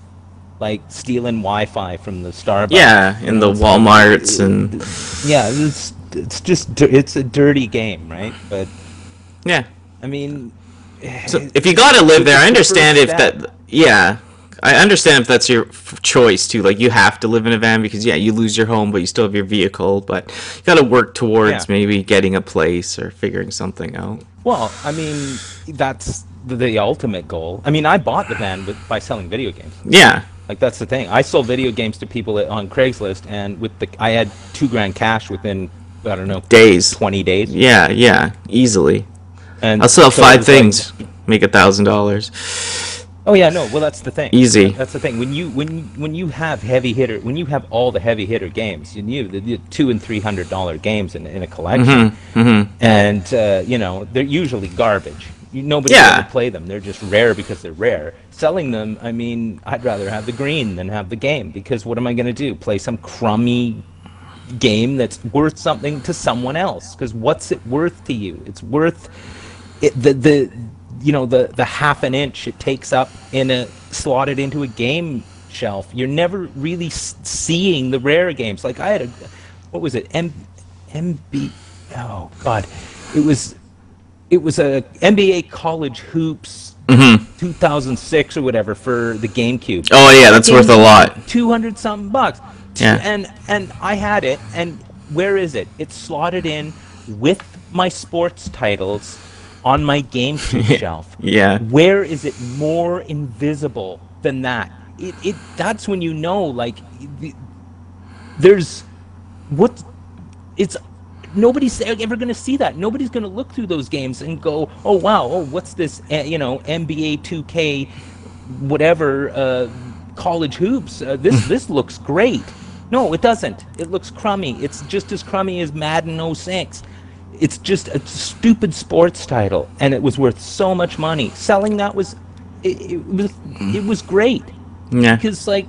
like stealing Wi-Fi from the Starbucks. yeah, You in know, the it's like- WalMarts and yeah, it's it's just dir- it's a dirty game, right? But yeah. I mean, So if you gotta live there, I it's the understand first if step. that. Yeah, I understand if that's your f- choice too. Like you have to live in a van because yeah, you lose your home, but you still have your vehicle. But you gotta work towards Yeah. maybe getting a place or figuring something out. Well, I mean, that's the, the ultimate goal. I mean, I bought the van with, by selling video games. Yeah, Like that's the thing. I sold video games to people at, on Craigslist, and with the I had two grand cash within I don't know days. twenty days. Yeah, yeah, easily. And I'll sell so it five was like- things, make a thousand dollars. oh yeah, no. Well, that's the thing. Easy. That's the thing. When you when you, when you have heavy hitter, when you have all the heavy hitter games, you knew the, the two and three hundred dollar games in, in a collection, Mm-hmm. and uh, you know they're usually garbage. You, nobody Yeah. ever play them. They're just rare because they're rare. Selling them, I mean, I'd rather have the green than have the game because what am I going to do? Play some crummy game that's worth something to someone else? Because what's it worth to you? It's worth it, the the you know the the half an inch it takes up in a slotted into a game shelf. You're never really s- seeing the rare games. Like I had a what was it? M MB oh god. It was it was a N B A college hoops two thousand six or whatever for the GameCube. Oh yeah, that's worth a lot. two hundred something bucks. Two- Yeah. And and I had it, and where is it? It's slotted in with my sports titles on my GameCube shelf. Yeah. Where is it more invisible than that? It it that's when you know like the- there's what it's nobody's ever going to see that. Nobody's going to look through those games and go, "Oh wow, oh what's this? Uh, you know, N B A two K, whatever, uh, college hoops. Uh, this this looks great." No, it doesn't. It looks crummy. It's just as crummy as Madden oh six. It's just a stupid sports title, and it was worth so much money. Selling that was, it, it was, it was great Yeah. because like,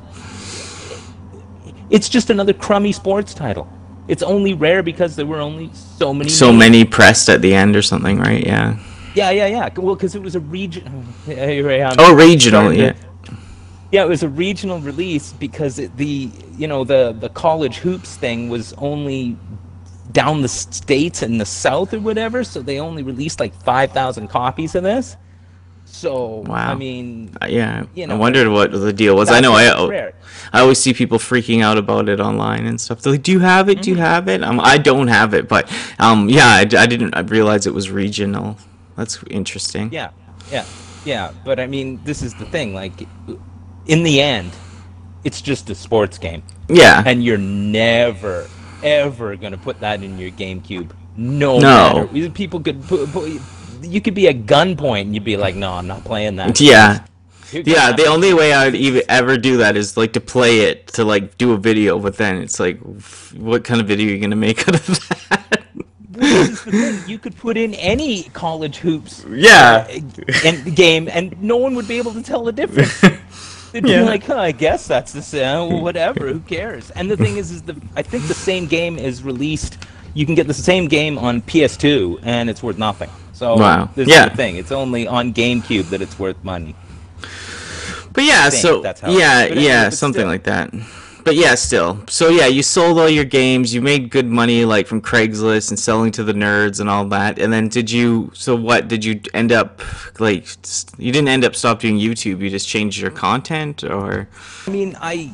it's just another crummy sports title. It's only rare because there were only so many. So names. many pressed at the end or something, right? Yeah. Yeah, yeah, yeah. Well, because it was a region. Yeah, you're right, I'm Oh, regional, starting to- yeah. Yeah, it was a regional release because it, the you know the the college hoops thing was only down the states in the south or whatever, so they only released like five thousand copies of this. So Wow. I mean, Uh, yeah. You I know, wondered what the deal was. I that's know why I it's rare. I always see people freaking out about it online and stuff. They're like, "Do you have it? Do Mm-hmm. you have it?" Um, I don't have it, but um, yeah, I, I didn't realize it was regional. That's interesting. Yeah, yeah, yeah. But I mean, this is the thing. Like, in the end, it's just a sports game, Yeah. and you're never, ever gonna put that in your GameCube. No, No. matter. People could put, put, you could be at gunpoint, and you'd be like, "No, I'm not playing that." Yeah. You're gonna Yeah, have the to- only way I would even ever do that is like to play it to like do a video, but then it's like, f- what kind of video are you gonna make out of that? This is the thing. You could put in any college hoops Yeah. uh, and game, and no one would be able to tell the difference. They'd Yeah. be like, huh, I guess that's the same. Whatever, who cares? And the thing is, is the I think the same game is released. You can get the same game on P S two, and it's worth nothing. So Wow. this Yeah. is the thing. It's only on GameCube that it's worth money. But yeah, think so that's how it yeah, is. But anyway, yeah, but something still. like that. but yeah, still. So yeah, you sold all your games. You made good money, like from Craigslist and selling to the nerds and all that. And then did you? So what did you end up like? You didn't end up stop doing YouTube. You just changed your content, or? I mean, I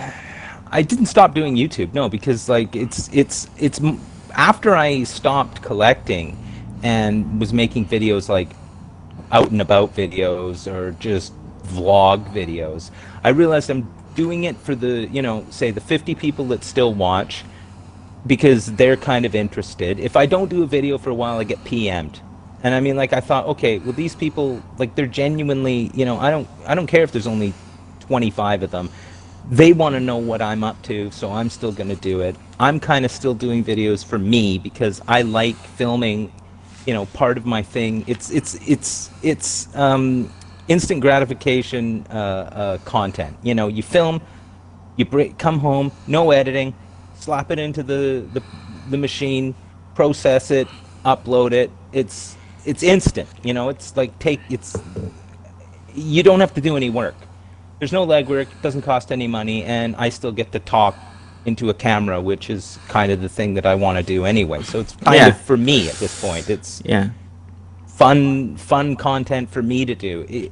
I didn't stop doing YouTube. No, because like it's it's it's after I stopped collecting and was making videos like out and about videos or just vlog videos, I realized I'm doing it for the, you know, say the fifty people that still watch because they're kind of interested. If I don't do a video for a while, I get P M'd. And I mean, like, I thought, okay, well, these people, like, they're genuinely, you know, I don't, I don't care if there's only twenty-five of them. They want to know what I'm up to, so I'm still going to do it. I'm kind of still doing videos for me because I like filming, you know, part of my thing. It's, it's, it's, it's, um, instant gratification uh, uh, content. You know, you film, you break, come home, no editing, slap it into the, the the machine, process it, upload it. It's it's instant. You know, it's like take it's. You don't have to do any work. There's no legwork. It doesn't cost any money, and I still get to talk into a camera, which is kind of the thing that I want to do anyway. So it's kind Yeah. of for me at this point. It's Yeah. fun fun content for me to do. It,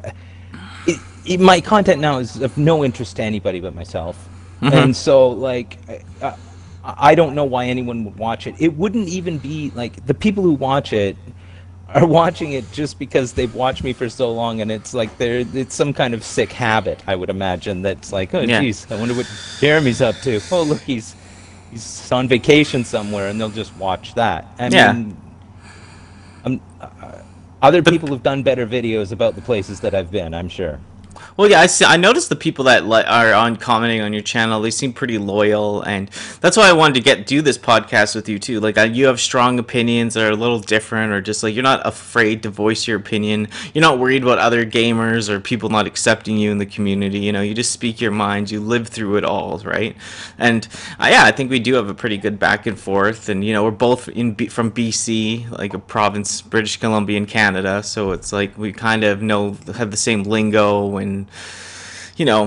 it, it, my content now is of no interest to anybody but myself. Mhm. And so like I, I don't know why anyone would watch it. It wouldn't even be like the people who watch it are watching it just because they've watched me for so long, and it's like they're it's some kind of sick habit, I would imagine, that's like, oh Yeah. geez, I wonder what Jeremy's up to. Oh look, he's he's on vacation somewhere, and they'll just watch that. I Yeah. mean, um, uh, other people have done better videos about the places that I've been, I'm sure. Well, yeah, I see. I noticed the people that li- are on commenting on your channel. They seem pretty loyal, and that's why I wanted to get do this podcast with you too. Like, I, you have strong opinions that are a little different, or just like you're not afraid to voice your opinion. You're not worried about other gamers or people not accepting you in the community. You know, you just speak your mind. You live through it all, right? And uh, yeah, I think we do have a pretty good back and forth. And you know, we're both in B- from B C, like a province, British Columbia, in Canada. So it's like we kind of know have the same lingo and you know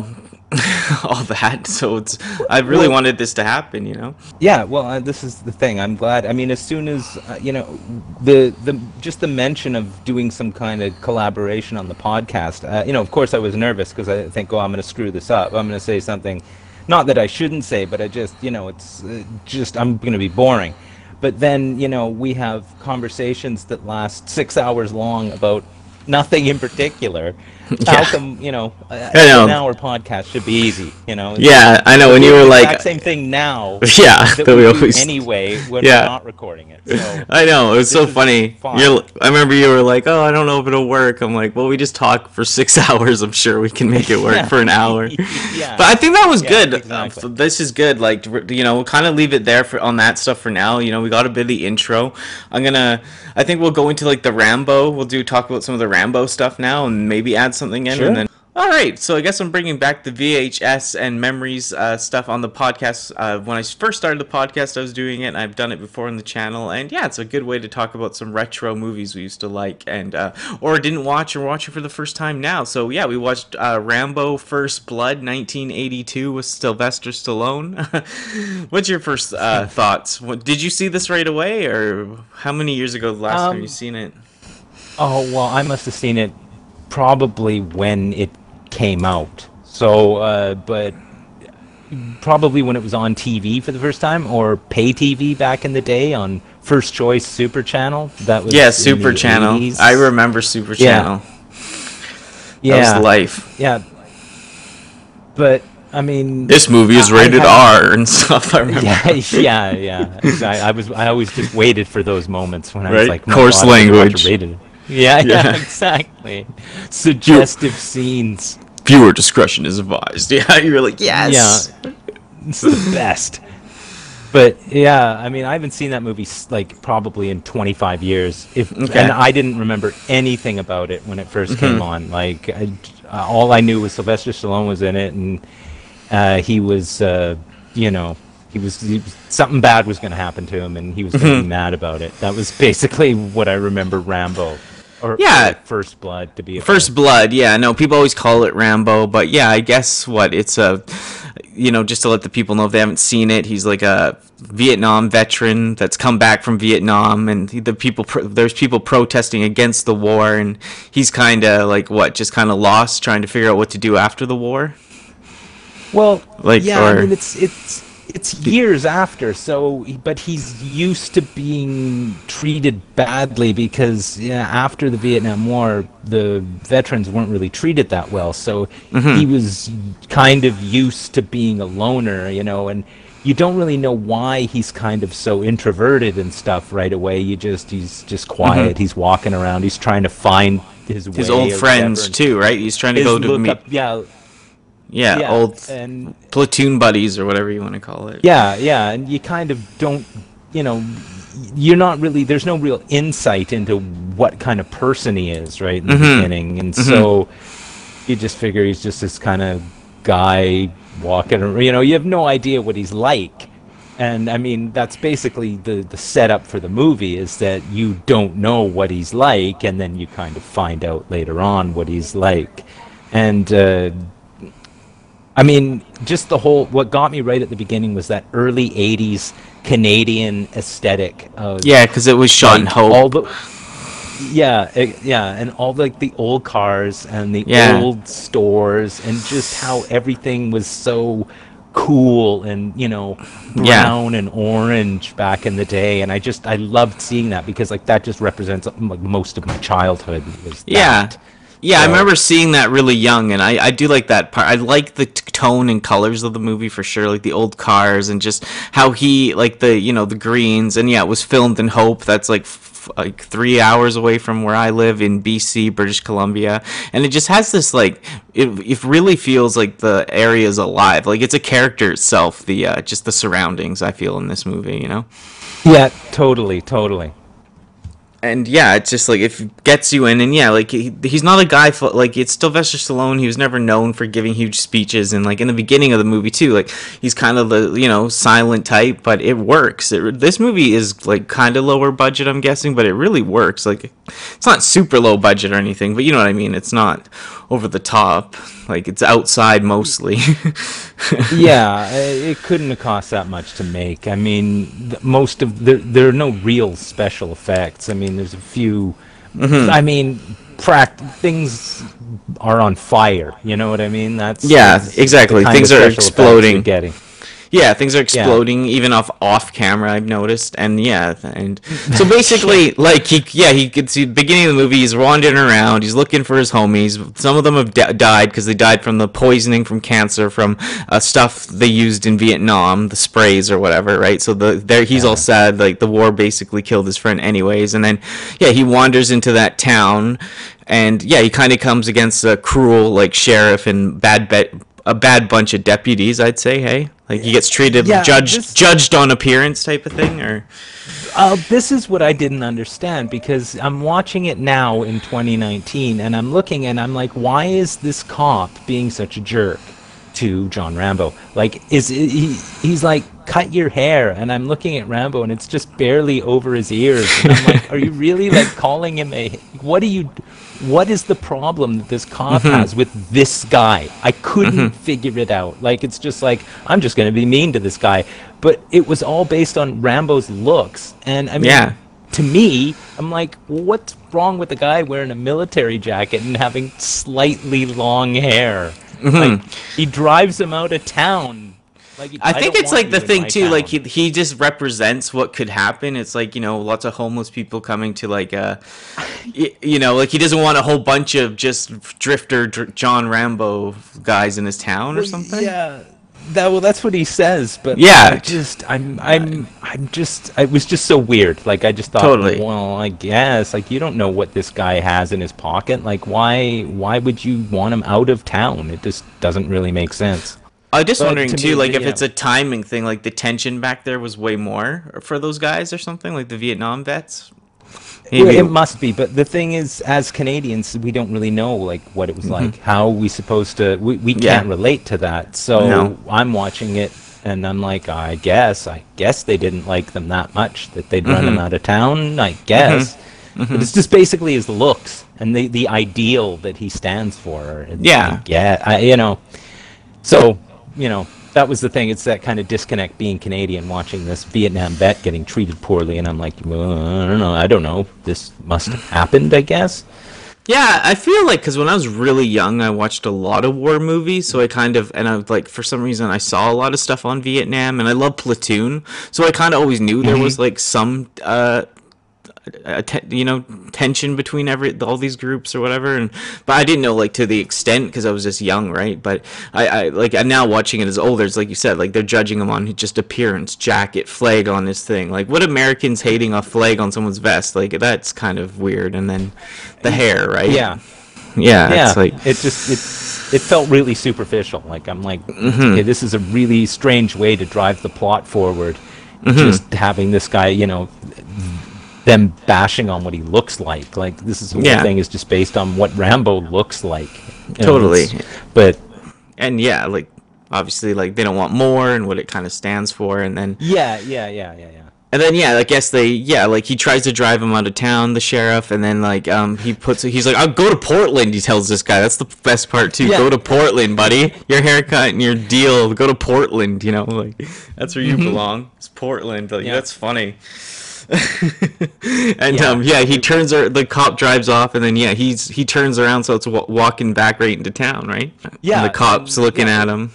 all that. So it's I really Well- wanted this to happen, you know. Yeah, well, uh, this is the thing. I'm glad. I mean, as soon as uh, you know, the the just the mention of doing some kind of collaboration on the podcast. Uh, you know, of course, I was nervous because I think, oh, I'm going to screw this up. I'm going to say something, not that I shouldn't say, but I just, you know, it's uh, just I'm going to be boring. But then, you know, we have conversations that last six hours long about nothing in particular. Yeah. How come, you know, uh, I know. an hour podcast should be easy, you know? Yeah, I know. When you were the like, exact same thing now yeah, that that we we do always anyway when Yeah. we're not recording it. So I know, it was so is funny. fine. You're, I remember you were like, "Oh, I don't know if it'll work." I'm like, "Well, we just talk for six hours. I'm sure we can make it work Yeah. for an hour." Yeah. But I think that was Yeah, good. exactly. Uh, this is good. Like, you know, we'll kind of leave it there for on that stuff for now. You know, we got a bit of the intro. I'm gonna. I think we'll go into like the Rambo. We'll do talk about some of the Rambo stuff now, and maybe add something in, Sure. and then. All right, so I guess I'm bringing back the V H S and memories uh, stuff on the podcast. Uh, when I first started the podcast, I was doing it, and I've done it before on the channel. And yeah, it's a good way to talk about some retro movies we used to like, and uh, or didn't watch, or watching for the first time now. So yeah, we watched uh, Rambo: First Blood, nineteen eighty-two, with Sylvester Stallone. What's your first uh, thoughts? What, did you see this right away, or how many years ago the last time Um, you seen it? Oh, well, I must have seen it probably when it came out. So, uh, but probably when it was on T V for the first time, or pay T V back in the day on First Choice Super Channel. That was Yeah, in Super the Channel. eighties. I remember Super Yeah. Channel. Yeah, That was life. yeah. But I mean, This movie is I- I rated have- R and stuff. I remember. Yeah, yeah, yeah. I, I was, I always just waited for those moments when I was Right? like, my Coarse God, I can watch a language. rated- Yeah, Yeah. yeah, exactly. Suggestive scenes. Viewer discretion is advised. Yeah, you were like, yes. Yeah, it's the best. But yeah, I mean, I haven't seen that movie s- like probably in twenty-five years. If Okay. and I didn't remember anything about it when it 1st came on. Like, I, uh, all I knew was Sylvester Stallone was in it, and uh, he was, uh, you know, he was, he was something bad was going to happen to him, and he was going to be mad about it. That was basically what I remember Rambo, or, or, Yeah. like First Blood to be. about. First Blood, yeah, no, people always call it Rambo, but yeah, I guess what it's a you know, just to let the people know if they haven't seen it, he's like a Vietnam veteran that's come back from Vietnam, and the people pro- there's people protesting against the war, and he's kind of like what, just kind of lost, trying to figure out what to do after the war. Well, Like, yeah, or- I mean, it's it's it's years after, so but he's used to being treated badly because yeah, after the Vietnam War, the veterans weren't really treated that well, so he was kind of used to being a loner, you know, and you don't really know why he's kind of so introverted and stuff right away. You just he's just quiet. He's walking around. He's trying to find his way. His old or friends whatever. too, right? He's trying to His go to look meet, up, yeah, yeah, yeah, old and platoon buddies or whatever you want to call it. yeah, yeah, and you kind of don't, you know, you're not really. There's no real insight into what kind of person he is, right, in the Mhm. beginning, and so you just figure he's just this kind of guy walking around. You know, you have no idea what he's like. And I mean, that's basically the, the setup for the movie, is that you don't know what he's like, and then you kind of find out later on what he's like. And uh, I mean, just the whole, what got me right at the beginning was that early eighties Canadian aesthetic. Of, Yeah, because it was shot in like, Hope. all the, yeah, it, yeah, and all like the old cars and the Yeah. old stores, and just how everything was so cool and, you know, Yeah. brown and orange back in the day. And I just I loved seeing that, because like that just represents like most of my childhood. Was Yeah. that. Yeah, I So- remember seeing that really young, and I, I do like that part. I like the t- tone and colors of the movie for sure, like the old cars and just how he, like the, you know, the greens. And yeah, it was filmed in Hope. That's like f- like three hours away from where I live in B C, British Columbia. And it just has this, like, it, it really feels like the area is alive. Like it's a character itself, the, uh, just the surroundings I feel in this movie, you know? Yeah, totally, totally. And yeah, it's just like if it gets you in, and yeah, like he, he's not a guy for, like, it's Sylvester Stallone. He was never known for giving huge speeches, and like in the beginning of the movie too, like he's kind of the, you know, silent type, but it works. It, this movie is like kind of lower budget, I'm guessing, but it really works. Like it's not super low budget or anything, but you know what I mean. It's not over the top. Like it's outside mostly. Yeah, it couldn't have cost that much to make. I mean, th- most of there there are no real special effects. I mean, there's a few. Mm-hmm. I mean, pract things are on fire. You know what I mean? That's Yeah, that's exactly. the kind Things of are special effects exploding. you're getting. Yeah, things are exploding even off off camera. I've noticed, and yeah, and so basically, like he, yeah, he gets the beginning of the movie. He's wandering around. He's looking for his homies. Some of them have d- died because they died from the poisoning from cancer from uh, stuff they used in Vietnam, the sprays or whatever, right? So the there he's all sad. Like the war basically killed his friend anyways, and then yeah, he wanders into that town, and yeah, he kind of comes against a cruel like sheriff and bad bet. A bad bunch of deputies, I'd say. Hey, like he gets treated, Yeah, judged, this- judged on appearance type of thing, or Uh, this is what I didn't understand, because I'm watching it now in twenty nineteen, and I'm looking and I'm like, why is this cop being such a jerk to John Rambo? Like, is it, he? He's like, cut your hair, and I'm looking at Rambo, and it's just barely over his ears. And I'm like, are you really like calling him a? What do you? What is the problem that this cop has with this guy? I couldn't figure it out. Like, it's just like, I'm just going to be mean to this guy. But it was all based on Rambo's looks. And I mean, Yeah. to me, I'm like, what's wrong with the guy wearing a military jacket and having slightly long hair? Like, he drives him out of town. Like, I think don't it's want like the you in thing my too. Like town. he he just represents what could happen. It's like, you know, lots of homeless people coming to like uh, y- you know, like he doesn't want a whole bunch of just drifter dr- John Rambo guys in his town or Well, something. Yeah. That, well, that's what he says, but Yeah. I just, I'm, I'm, I'm just, it was just so weird. Like, I just thought, Totally. well, I guess, like, you don't know what this guy has in his pocket. Like, why, why would you want him out of town? It just doesn't really make sense. I'm just But wondering to too, me, like the- if it's yeah. a timing thing, like the tension back there was way more for those guys or something, like the Vietnam vets. Well, Maybe- it must be, but the thing is, as Canadians, we don't really know like what it was like. How are we supposed to? We, we Mm-hmm. Yeah. can't relate to that. So No. I'm watching it, and I'm like, I guess, I guess they didn't like them that much that they'd run Mm-hmm. them out of town. I guess, but it's just basically his looks and the the ideal that he stands for. And Yeah. yeah, I, you know. So you know. that was the thing. It's that kind of disconnect being Canadian, watching this Vietnam vet getting treated poorly, and I'm like, well, I don't know, I don't know. This must have happened, I guess. Yeah, I feel like because when I was really young, I watched a lot of war movies, so I kind of, and I was like, for some reason, I saw a lot of stuff on Vietnam, and I love Platoon, so I kind of always knew there was like some, uh, a te- you know, tension between every all these groups or whatever, and but I didn't know like to the extent because I was just young, right? But I, I like I'm now watching it as older. It's like you said, like they're judging him on just appearance, jacket, flag on his thing. Like what Americans hating a flag on someone's vest, like that's kind of weird. And then the hair, right? Yeah. Yeah, Yeah, it's like it just it it felt really superficial. Like I'm like, Mm-hmm. okay, this is a really strange way to drive the plot forward. Mm-hmm. Just having this guy, you know, them bashing on what he looks like. Like this is the whole Yeah. thing is just based on what Rambo looks like. You know, Totally. it's- But and yeah, like obviously like they don't want more and what it kind of stands for, and then yeah, yeah, yeah, yeah, yeah. And then yeah, I guess they yeah, like he tries to drive him out of town, the sheriff, and then like um he puts he's like, I'll go to Portland, he tells this guy. That's the best part too. Yeah. Go to Portland, buddy. Your haircut and your deal. Go to Portland, you know, like that's where you belong. It's Portland. Like Yeah. that's funny. and Yeah. um yeah, he turns ar- the cop drives off, and then yeah, he's he turns around, so it's w- walking back right into town, right? Yeah, And the cops um, looking yeah. at him.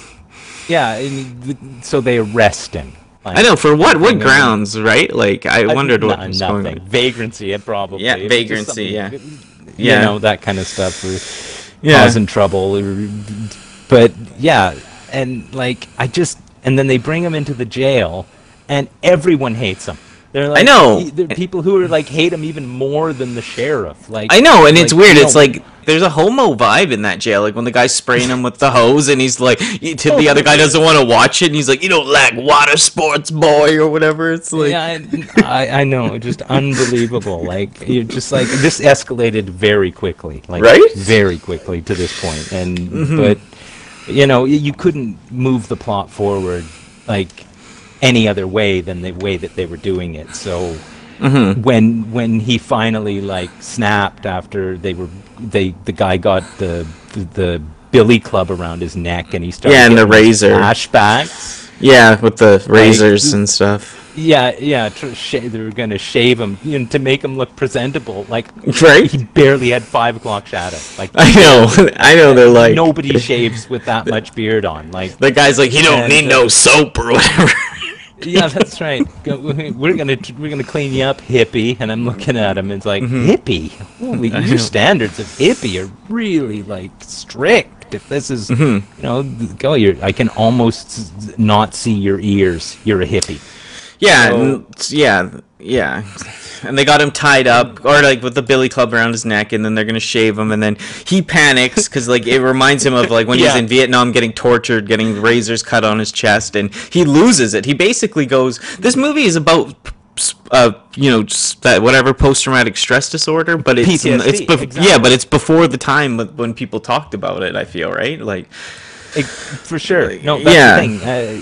Yeah, and th- so they arrest him. Like, I know, for what what and- grounds, right? Like I I- wondered what no- was nothing. going on. Vagrancy, it probably. Yeah, It was just vagrancy, yeah. something, Yeah. You know, that kind of stuff. Or Yeah. causing trouble. Or, but yeah, and like I just and then they bring him into the jail, and everyone hates him. They're like, I know. There are people who are like hate him even more than the sheriff. Like I know, and it's like, weird. you It's know, like there's a homo vibe in that jail. Like when the guy's spraying him with the hose, and he's like, to the other guy doesn't want to watch it, and he's like, you don't like water sports, boy, or whatever. It's like, yeah, I, I I know, just unbelievable. Like you're just like this escalated very quickly, like Right? very quickly to this point, and Mm-hmm. but you know y- you couldn't move the plot forward like any other way than the way that they were doing it. So Mm-hmm. when when he finally like snapped after they were they the guy got the the billy club around his neck and he started Yeah, and the getting these razor. flashbacks. yeah, with the razors and stuff. Yeah, yeah. Tr- sh- they were gonna shave him, you know, to make him look presentable. Like Right? he barely had five o'clock shadow. Like I know, I know. They're like, nobody shaves with that much beard on. Like the guy's like, he don't And, need uh, no soap or whatever. yeah, that's right. Go- We're gonna we're gonna clean you up, hippie. And I'm looking at him. And it's like hippie. Holy, I know. your standards of hippie are really like strict. If this is, you know, go. You're. I can almost s- not see your ears. You're a hippie. Yeah, So- and, yeah, yeah. And they got him tied up, or like with the billy club around his neck, and then they're gonna shave him, and then he panics because like it reminds him of like when he was Yeah. in Vietnam, getting tortured, getting razors cut on his chest, and he loses it. He basically goes. This movie is about. Uh, you know, just that whatever post-traumatic stress disorder, but it's P T S D, it's bef- exactly. yeah, but it's before the time when- when people talked about it. I feel right, like Like, for sure. No, that's Yeah. the thing. Uh,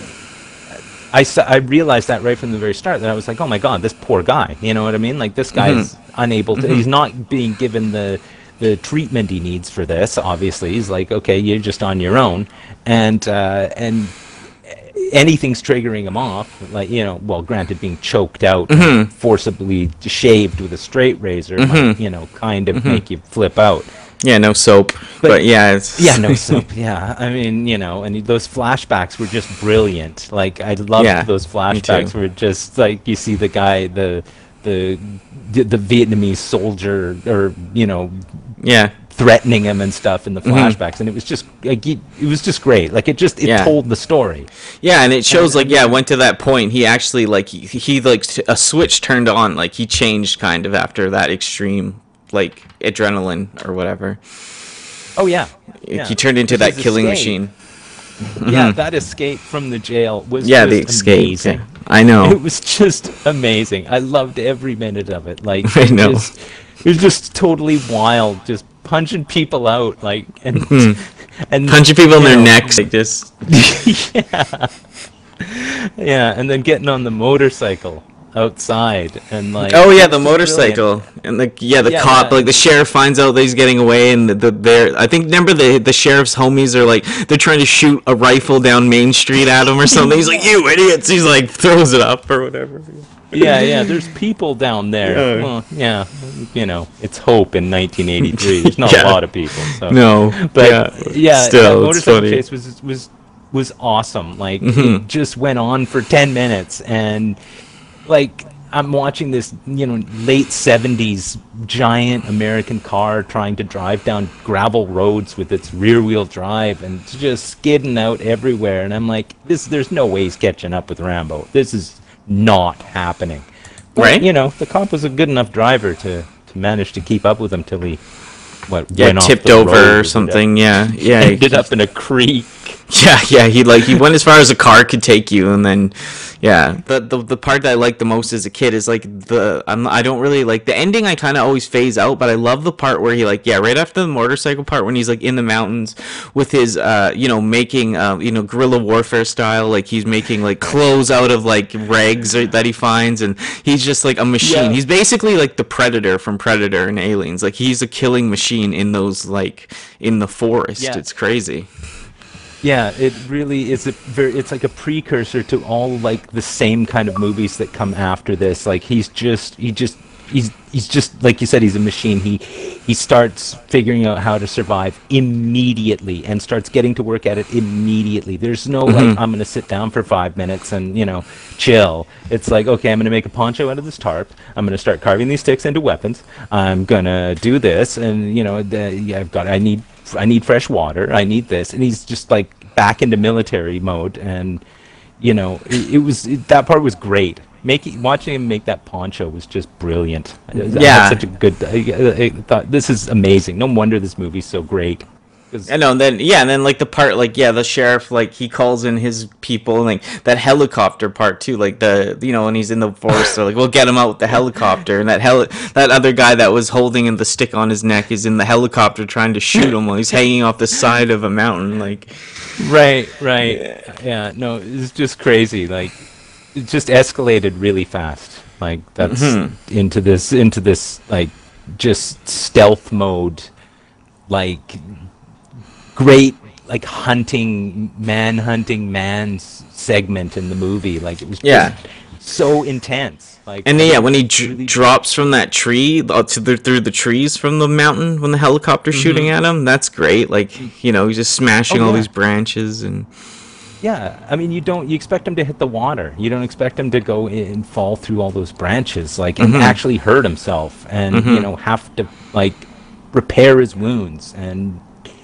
I, s- I realized that right from the very start that I was like, oh my god, this poor guy. You know what I mean? Like this guy is unable to. He's not being given the the treatment he needs for this. Obviously, he's like, okay, you're just on your own, and uh, and anything's triggering him off. Like you know, well, granted, being choked out, and forcibly shaved with a straight razor, might, you know, kind of make you flip out. yeah, no soap, but, But- yeah, it's Yeah, no soap. Yeah, I mean, you know, and those flashbacks were just brilliant. Like, I loved Yeah, those me flashbacks too. where just like you see the guy, the the the Vietnamese soldier, or you know, yeah. threatening him and stuff in the flashbacks, and it was just like it, it was just great. Like it just it Yeah. told the story. Yeah, and it shows like yeah, went to that point. He actually like he, he like t- a switch turned on. Like he changed kind of after that extreme like adrenaline or whatever. Oh yeah, He yeah. turned into that His killing escape- machine. Yeah, that escape from the jail was Yeah, just the escape. amazing. yeah. I know. It was just amazing. I loved every minute of it. Like I it know. Just, it was just totally wild, just punching people out, like and and Punching people in you their know, necks, like just yeah, yeah, and then getting on the motorcycle. outside, and like Oh yeah, the it's just brilliant. motorcycle and the yeah the Yeah, cop yeah. like the sheriff finds out that he's getting away and the, the they're I think remember the the sheriff's homies are like they're trying to shoot a rifle down Main Street at him or something. He's like, "You idiots!" He's like throws it up or whatever. Yeah, yeah. There's people down there. Yeah. Well, yeah, you know, it's Hope in nineteen eighty-three. There's not Yeah. a lot of people. So. No, but yeah, yeah, still, that it's motorcycle funny. chase was was was awesome. Like Mhm. it just went on for ten minutes, and like I'm watching this, you know, late seventies giant American car trying to drive down gravel roads with its rear wheel drive and it's just skidding out everywhere, and I'm like, this there's no way he's catching up with Rambo. This is not happening. But, Right? you know, the cop was a good enough driver to to manage to keep up with him till he what Yeah, went off tipped the road over or whatever. something. Yeah, yeah, Ended up in a creek. yeah, yeah. He like he went as far as a car could take you, and then yeah. The the, the part that I like the most as a kid is like the I'm I don't really like the ending. I kind of always phase out, but I love the part where he like yeah right after the motorcycle part when he's like in the mountains with his uh you know making uh you know guerrilla warfare style, like he's making like clothes out of like rags or, that he finds, and he's just like a machine. Yeah. He's basically like the Predator from Predator and Aliens. Like he's a killing machine in those like in the forest. Yeah. It's crazy. Yeah, it really is a very, it's like a precursor to all like the same kind of movies that come after this. Like he's just he just he's he's just like you said, he's a machine. He he starts figuring out how to survive immediately and starts getting to work at it immediately. There's no like I'm going to sit down for five minutes and, you know, chill. It's like, okay, I'm going to make a poncho out of this tarp. I'm going to start carving these sticks into weapons. I'm going to do this, and you know, the, yeah, I've got I need I need fresh water. I need this, and he's just like back into military mode, and you know, it, it was it, that part was great. Making watching him make that poncho was just brilliant. I had Yeah. such a good. I, I thought this is amazing. No wonder this movie's so great. 'Cause- I know, and then yeah, and then like the part like yeah, the sheriff like he calls in his people and like that helicopter part too, like the you know when he's in the forest, they're like we'll get him out with the helicopter, and that heli- that other guy that was holding in the stick on his neck is in the helicopter trying to shoot him while he's hanging off the side of a mountain, like Right, right. Yeah, no, it's just crazy. Like, it just escalated really fast. Like that's into this into this like just stealth mode, like great like hunting man hunting man s- segment in the movie. Like it was just Yeah. so intense. Like and then, yeah, when he dr- really- drops from that tree uh, to the, through the trees from the mountain when the helicopter's shooting at him, that's great. Like you know he's just smashing Oh, all yeah. these branches and. Yeah, I mean, you don't you expect him to hit the water. You don't expect him to go in and fall through all those branches, like and actually hurt himself, and you know have to like repair his wounds, and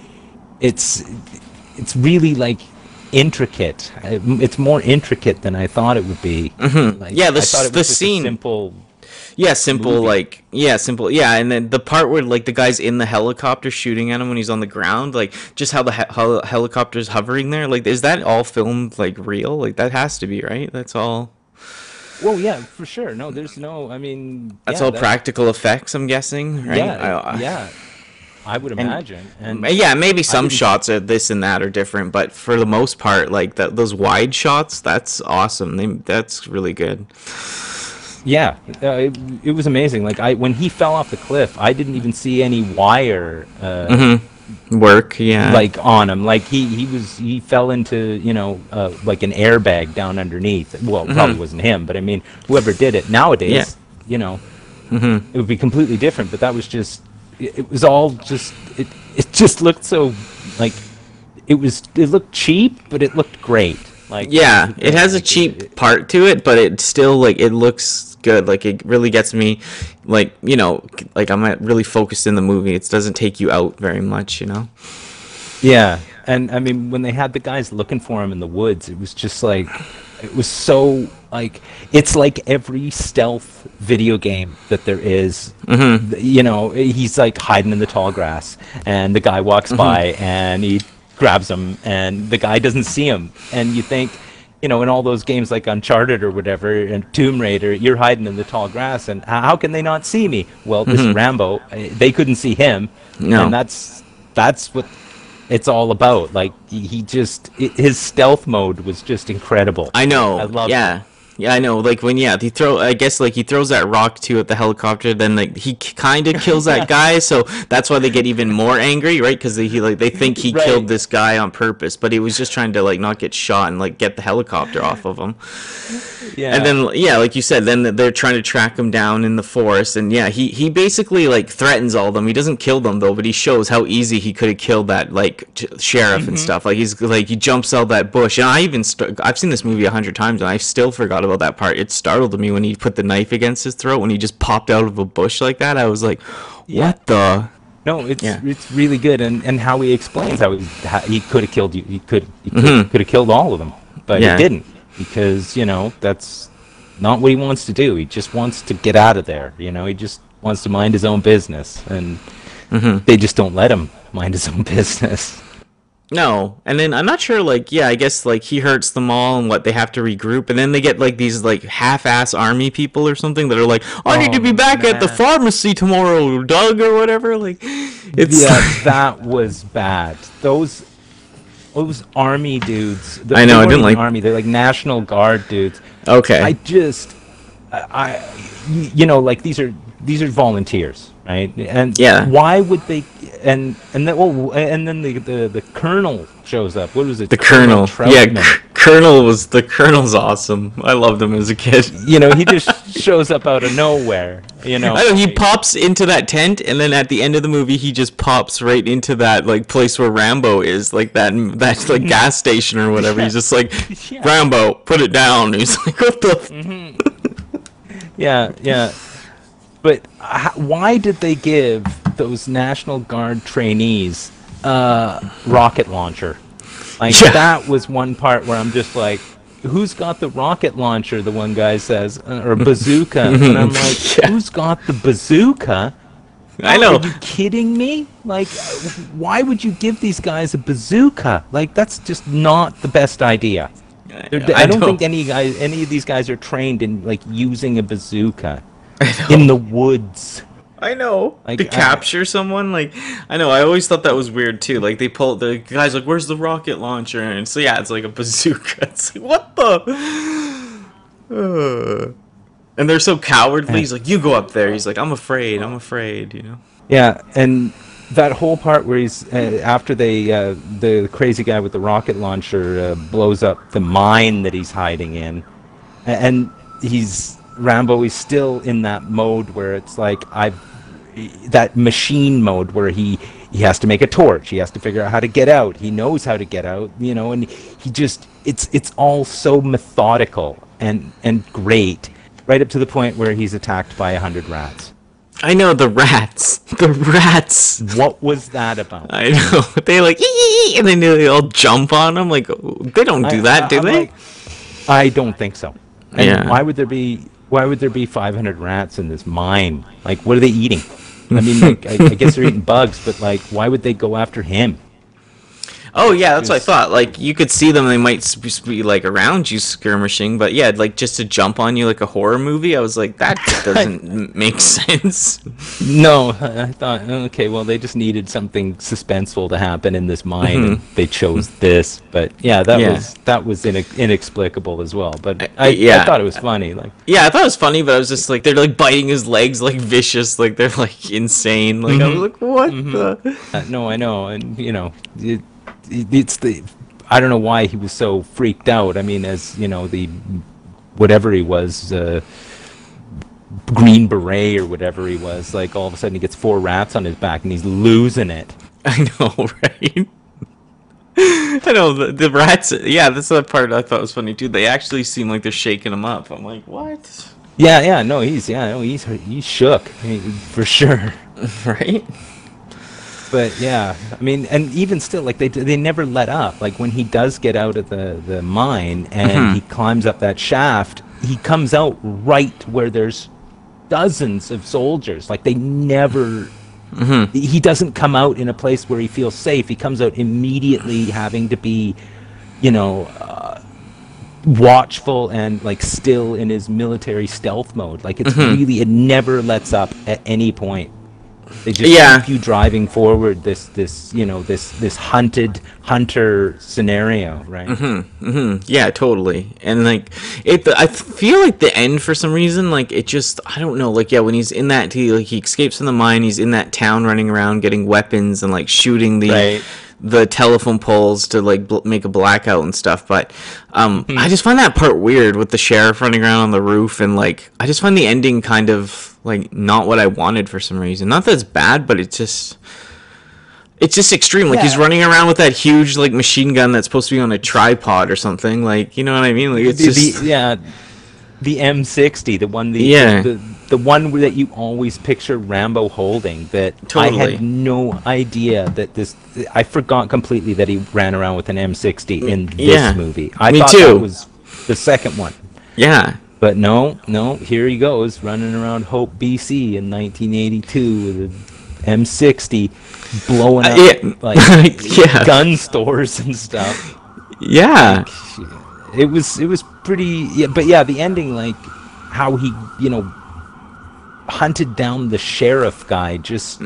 it's it's really like intricate. Uh, It's more intricate than I thought it would be. Like, Yeah, the I thought s- it the was just a scene- simple. Yeah, simple movie. like yeah, simple yeah, and then the part where like the guy's in the helicopter shooting at him when he's on the ground, like just how the he- hel- helicopter's hovering there, like is that all filmed like real? Like that has to be right. That's all. Well, yeah, for sure. No, there's no. I mean, That's yeah, all that- practical effects. I'm guessing, right? Yeah, I- I- yeah. I would imagine. And Yeah, maybe some didn't- shots are this and that are different, but for the most part, like that those wide shots, that's awesome. They, that's really good. Yeah, uh, it, it was amazing. Like I, when he fell off the cliff, I didn't even see any wire, uh, Work, yeah. like on him. Like he, he was, he fell into, you know, uh, like an airbag down underneath. Well, it probably wasn't him, but I mean, whoever did it nowadays, Yeah. you know, it would be completely different. But that was just, it, it was all just, it, it just looked so, like, it was, it looked cheap, but it looked great. Like Yeah, it has a like, cheap it- part to it, but it still like it looks good. Like it really gets me, like you know, like I'm uh, really focused in the movie. It doesn't take you out very much, you know. Yeah, and I mean, when they had the guys looking for him in the woods, it was just like, it was so like, it's like every stealth video game that there is. Mm-hmm. You know, he's like hiding in the tall grass, and the guy walks by and he grabs him, and the guy doesn't see him, and you think. You know, in all those games like Uncharted or whatever, and Tomb Raider, you're hiding in the tall grass, and h- how can they not see me? Well, this Rambo, uh, they couldn't see him, No. and that's that's what it's all about. Like he, he just i his stealth mode was just incredible. I know. I love yeah. Yeah, I know. Like when yeah, he throw. I guess like he throws that rock too at the helicopter. Then like he kind of kills that guy, so that's why they get even more angry, right? Because they he like they think he Right. killed this guy on purpose, but he was just trying to like not get shot and like get the helicopter off of him. Yeah. And then yeah, like you said, then they're trying to track him down in the forest, and yeah, he he basically like threatens all of them. He doesn't kill them though, but he shows how easy he could have killed that like j- sheriff and stuff. Like he's like he jumps out that bush, and I even st- I've seen this movie a hundred times, and I still forgot about that part. It startled me when he put the knife against his throat when he just popped out of a bush like that. I was like, Yeah. what the? No, it's Yeah. it's really good, and, and how he explains how he how he could have killed you. He could he could, Mhm. could have killed all of them, but Yeah. he didn't because you know that's not what he wants to do. He just wants to get out of there. You know, he just wants to mind his own business, and Mhm. they just don't let him mind his own business. No, and then I'm not sure. Like, yeah, I guess like he hurts them all, and what they have to regroup, and then they get like these like half-ass army people or something that are like, I need to Oh, be back at the man. pharmacy tomorrow, Doug, or whatever. Like, it's Yeah, that was bad. Those those army dudes. I know, they I weren't didn't even like- army. They're like National Guard dudes. okay. I just, I, I- you know, like these are these are volunteers, right? And Yeah. why would they? And and then well, and then the the, the colonel shows up. What was it? The Colonel, yeah, Troutman. C- Colonel was the Colonel's awesome. I loved him as a kid. You know, he just shows up out of nowhere. You know, I know he pops into that tent, and then at the end of the movie, he just pops right into that like place where Rambo is, like that that like gas station or whatever. He's just like, Yeah. Rambo, put it down. He's like, what the? F-? Yeah, yeah. But h- why did they give those National Guard trainees a rocket launcher? Like, Yeah. that was one part where I'm just like, who's got the rocket launcher? The one guy says, uh, or bazooka. And I'm like, Yeah. who's got the bazooka? I Oh, know. Are you kidding me? Like, why would you give these guys a bazooka? Like, that's just not the best idea. They're- I, I don't know. think any guys, any of these guys are trained in like using a bazooka I know. in the woods. I know. Like, to I- capture someone, like I know. I always thought that was weird too. Like they pull the guys like, "Where's the rocket launcher?" And so yeah, it's like a bazooka. It's like what the? Uh. And they're so cowardly. He's like, "You go up there." He's like, "I'm afraid. I'm afraid." You know. Yeah, and that whole part where he's uh, after they uh, the crazy guy with the rocket launcher uh, blows up the mine that he's hiding in, a- and he's Rambo is still in that mode where it's like I've that machine mode where he he has to make a torch, he has to figure out how to get out, he knows how to get out, you know, and he just it's it's all so methodical and and great, right up to the point where he's attacked by a hundred rats. I know the rats. The rats. What was that about? I know. They like, "Ee," and then they all jump on him. Like they don't do I- that, I- do I'm they? like, I don't think so. And Yeah. why would there be why would there be five hundred rats in this mine? Like, what are they eating? I mean, like, I, I guess they're eating bugs, but like, why would they go after him? Oh yeah, that's what I Just- thought. Like you could see them; they might s- be like around you skirmishing, but yeah, like just to jump on you like a horror movie. I was like, that doesn't m- make sense. No, I I thought, okay, well, they just needed something suspenseful to happen in this mine, and they chose this. But yeah, that Mm-hmm. Yeah. was that was inex- inexplicable as well. But Uh, I, yeah. I thought it was funny. Like, Yeah, I thought it was funny, but I was just like, they're like biting his legs like vicious, like they're like insane. Like I was like, what the? uh, no, I know, and you know, it, it, it's the I don't know why he was so freaked out. I mean, as you know, the whatever he was. Uh, Green Beret or whatever he was, like all of a sudden he gets four rats on his back and he's losing it. I know, right? I know the, the rats. Yeah, that's the part I thought was funny too. They actually seem like they're shaking him up. I'm like, what? Yeah, yeah, no, he's yeah, no, he's he's shook I mean, for sure. Right? But yeah, I mean, and even still, like they they never let up. Like when he does get out of the the mine and Mhm. he climbs up that shaft, he comes out right where there's dozens of soldiers. Like they never. Mm-hmm. He doesn't come out in a place where he feels safe. He comes out immediately having to be, you know, uh, watchful and like still in his military stealth mode. Like it's Mhm. really, it never lets up at any point. They just Yeah. keep you driving forward this this you know this this hunted hunter scenario, right? Hmm. Yeah, totally. And like it, I feel like the end for some reason, like it just, I don't know, like yeah, when he's in that, he like he escapes from the mine, he's in that town running around getting weapons and like shooting the Right. the telephone poles to like bl- make a blackout and stuff. But um, Hmm. I just find that part weird with the sheriff running around on the roof, and like I just find the ending kind of like not what I wanted for some reason. Not that it's bad, but it's just. It's just extreme. Like he's Yeah. running around with that huge like machine gun that's supposed to be on a tripod or something. Like you know what I mean? Like it's the, just the, yeah, the M sixty, the one the, Yeah. the the one that you always picture Rambo holding. That I Totally. had no idea that this. I forgot completely that he ran around with an M sixty in this Yeah. movie. I Me thought too. that was the second one. yeah. But no, no, here he goes running around Hope, B C in nineteen eighty-two with an M sixty, blowing Uh, up yeah. like Yeah. gun stores and stuff. Yeah. It was it was pretty, yeah, but yeah, the ending, like how he, you know, hunted down the sheriff guy, just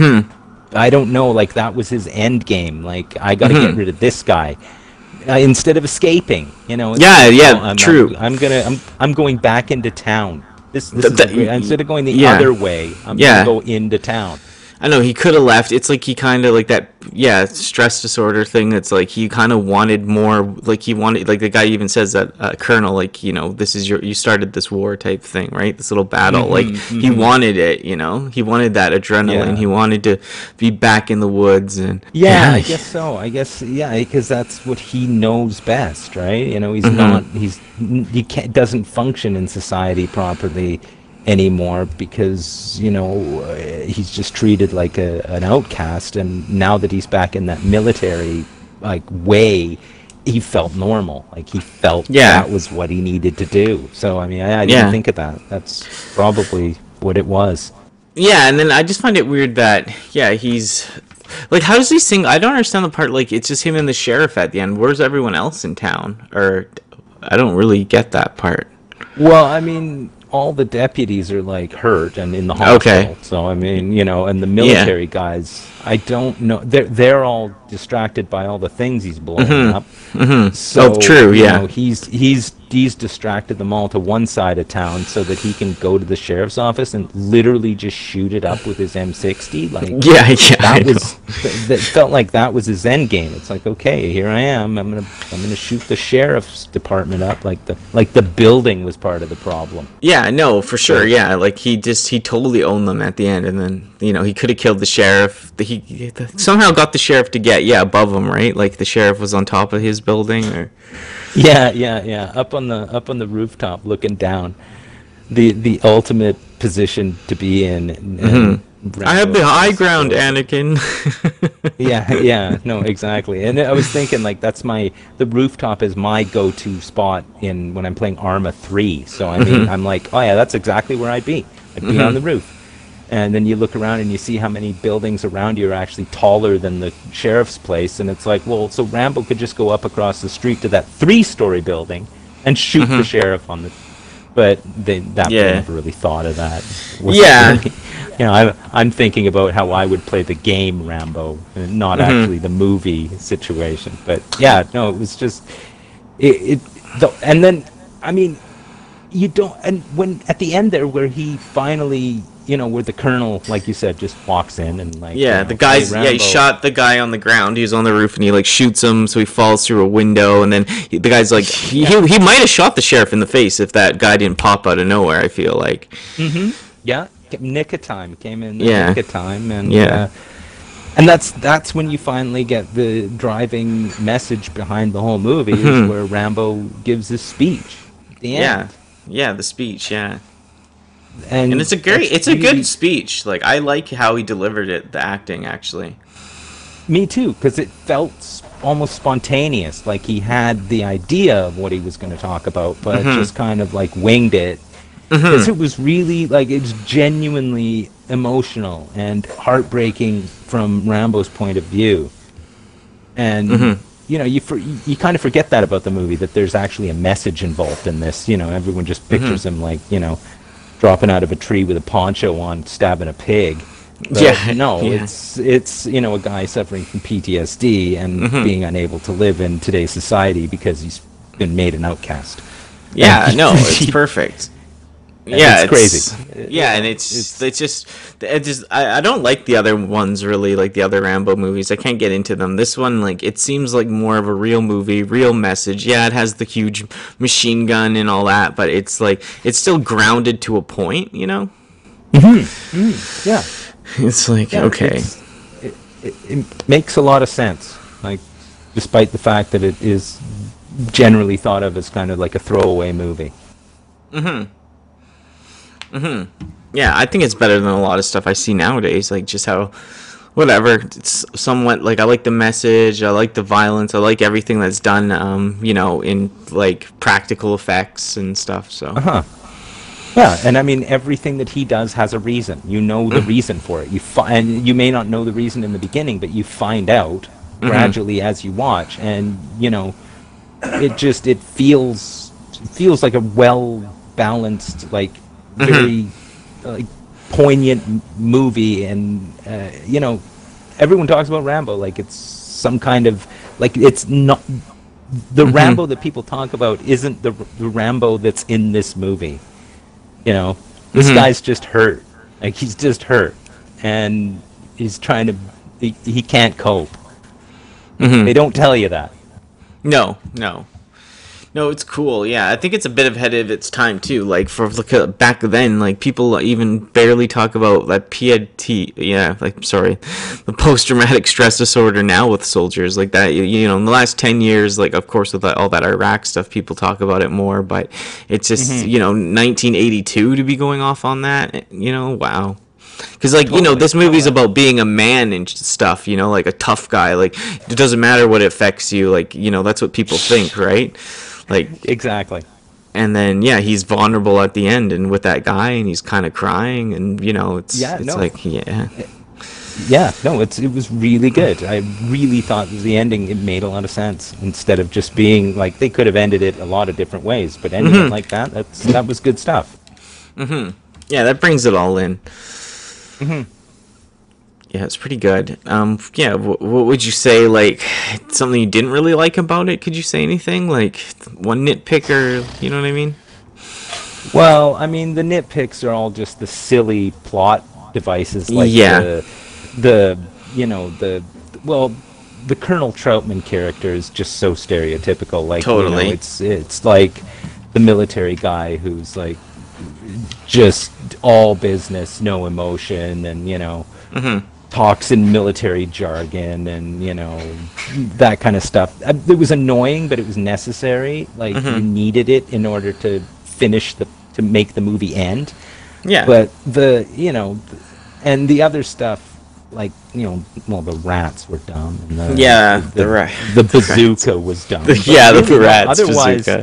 I don't know, like that was his end game. Like I got to get rid of this guy. Uh, instead of escaping, you know. it's Yeah, like, yeah, no, I'm, true. I'm, I'm gonna, I'm, I'm going back into town. This, this Th- is a th- great, instead of going the yeah. other way, I'm Yeah. gonna go into town. I know he could have left. It's like he kind of like that, yeah, stress disorder thing. It's like he kind of wanted more. Like he wanted, like the guy even says that uh, Colonel, like you know, this is your, you started this war type thing, right? This little battle. Like he wanted it, you know. He wanted that adrenaline. Yeah. He wanted to be back in the woods and Yeah, I guess so. I guess yeah, because that's what he knows best, right? You know, he's not, he's he can't doesn't function in society properly anymore because you know uh, he's just treated like a, an outcast, and now that he's back in that military like way, he felt normal. Like he felt Yeah. that was what he needed to do. So I mean, I, I didn't Yeah. think of that. That's probably what it was. Yeah, and then I just find it weird that yeah, he's like, how does he sing? I don't understand the part. Like, it's just him and the sheriff at the end. Where's everyone else in town? Or I don't really get that part. Well, I mean, all the deputies are like hurt and in the hospital. Okay. So I mean, you know, and the military guys, I don't know. They're they're all distracted by all the things he's blowing up. Mm-hmm. So, oh, true. you Yeah. know, he's he's he's distracted them all to one side of town so that he can go to the sheriff's office and literally just shoot it up with his M sixty. Like yeah. Yeah. I that know. was th- that felt like that was his end game. It's like, okay, here I am. I'm gonna I'm gonna shoot the sheriff's department up. Like the like the building was part of the problem. Yeah, no, for sure. Yeah, like he just he totally owned them at the end, and then you know he could have killed the sheriff. The, he, he somehow got the sheriff to get yeah above him, right? Like the sheriff was on top of his building, or Yeah, yeah, yeah. Up on the up on the rooftop, looking down, the the ultimate position to be in. And, and I have the Rambo high is ground, so- Anakin. Yeah, yeah, no, exactly. And I was thinking like that's my the rooftop is my go-to spot in when I'm playing Arma three. So I mean, I'm like, oh yeah, that's exactly where I'd be. I'd be on the roof. And then you look around and you see how many buildings around you are actually taller than the sheriff's place, and it's like, well, so Rambo could just go up across the street to that three-story building and shoot the sheriff on the. But they that Yeah. they never really thought of that. Was Yeah. really- you know, I'm I'm thinking about how I would play the game Rambo, and not actually the movie situation. But yeah, no, it was just it. it the, and then, I mean, you don't. And when at the end there, where he finally, you know, where the colonel, like you said, just walks in and like, Yeah, you know, the guy's "Hey, yeah he Rambo." shot the guy on the ground. He was on the roof and he like shoots him, so he falls through a window, and then he, the guy's like he he, he might have shot the sheriff in the face if that guy didn't pop out of nowhere. I feel like Yeah, nick of time came in. The Yeah. nick of time, and Yeah. uh, and that's that's when you finally get the driving message behind the whole movie, is where Rambo gives his speech. At the end. yeah yeah the speech yeah. and, And it's a great, it's a really- good speech. Like I like how he delivered it, the acting actually. Me too, because it felt s- almost spontaneous. Like he had the idea of what he was going to talk about, but just kind of like winged it. Because it was really like it was genuinely emotional and heartbreaking from Rambo's point of view. And you know, you for, you kind of forget that about the movie, that there's actually a message involved in this. You know, everyone just pictures him like, you know, dropping out of a tree with a poncho on, stabbing a pig. But Yeah, no, yeah. it's it's you know a guy suffering from P T S D and Mm-hmm. being unable to live in today's society because he's been made an outcast. And Yeah, no, it's perfect. and Yeah, it's it's crazy. Uh, you yeah, and know, it's it's just it just I, I don't like the other ones really, like the other Rambo movies. I can't get into them. This one, like, it seems like more of a real movie, real message. Yeah, it has the huge machine gun and all that, but it's like it's still grounded to a point, you know? yeah, It's like yeah, okay. it's, it, it, it makes a lot of sense. Like, despite the fact that it is generally thought of as kind of like a throwaway movie. Yeah, I think it's better than a lot of stuff I see nowadays. Like just how, whatever, it's somewhat like I like the message, I like the violence, I like everything that's done, um, you know, in like practical effects and stuff. So Huh. Yeah, and I mean everything that he does has a reason. You know the reason for it. You fi- and you may not know the reason in the beginning, but you find out gradually as you watch, and you know, it just it feels it feels like a well balanced, like very like poignant m- movie, and uh, you know, everyone talks about Rambo like it's some kind of like it's not the Rambo that people talk about isn't the the Rambo that's in this movie. You know, this guy's just hurt. Like he's just hurt, and he's trying to. He, he can't cope. They don't tell you that. no, no. No, it's cool. Yeah, I think it's a bit ahead of its time too. Like for look at back then, like people even barely talk about that P T. Yeah, like sorry, the post traumatic stress disorder now with soldiers like that. You, you know, in the last ten years, like of course with that, all that Iraq stuff, people talk about it more. But it's just you know, nineteen eighty-two to be going off on that. You know, wow. Because, like, you know, Totally. this movie's about being a man and stuff, you know, like a tough guy. Like, it doesn't matter what affects you. Like, you know, that's what people think, right? Like, Exactly. and then, yeah, he's vulnerable at the end and with that guy, and he's kind of crying, and, you know, it's, Yeah, it's no. like, yeah. Yeah, no, it's it was really good. I really thought the ending it made a lot of sense instead of just being like they could have ended it a lot of different ways, but ending it like that, that's that was good stuff. Yeah, that brings it all in. Yeah, it's pretty good. Um, yeah, wh- what would you say, like, something you didn't really like about it? Could you say anything? Like, one nitpick or, you know what I mean? Well, I mean, the nitpicks are all just the silly plot devices, like Yeah. the, the, you know, the, well, the Colonel Troutman character is just so stereotypical. Like, you Totally. know, it's it's like the military guy who's like just all business, no emotion, and you know, talks in military jargon, and you know, that kind of stuff. Uh, It was annoying, but it was necessary. Like you needed it in order to finish the to make the movie end. Yeah. But the you know, th- and the other stuff, like you know, well, the rats were dumb. And the, Yeah, the, the ra- the bazooka was dumb. But yeah, the really, rats Otherwise, bazooka.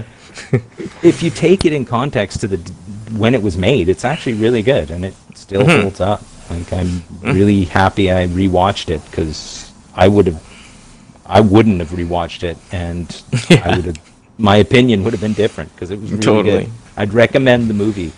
if you take it in context to the d- when it was made, it's actually really good, and it still Mm-hmm. holds up. Like I'm really happy I rewatched it because I would have, I wouldn't have rewatched it, and I would have, my opinion would have been different because it was really Totally. good. I'd recommend the movie,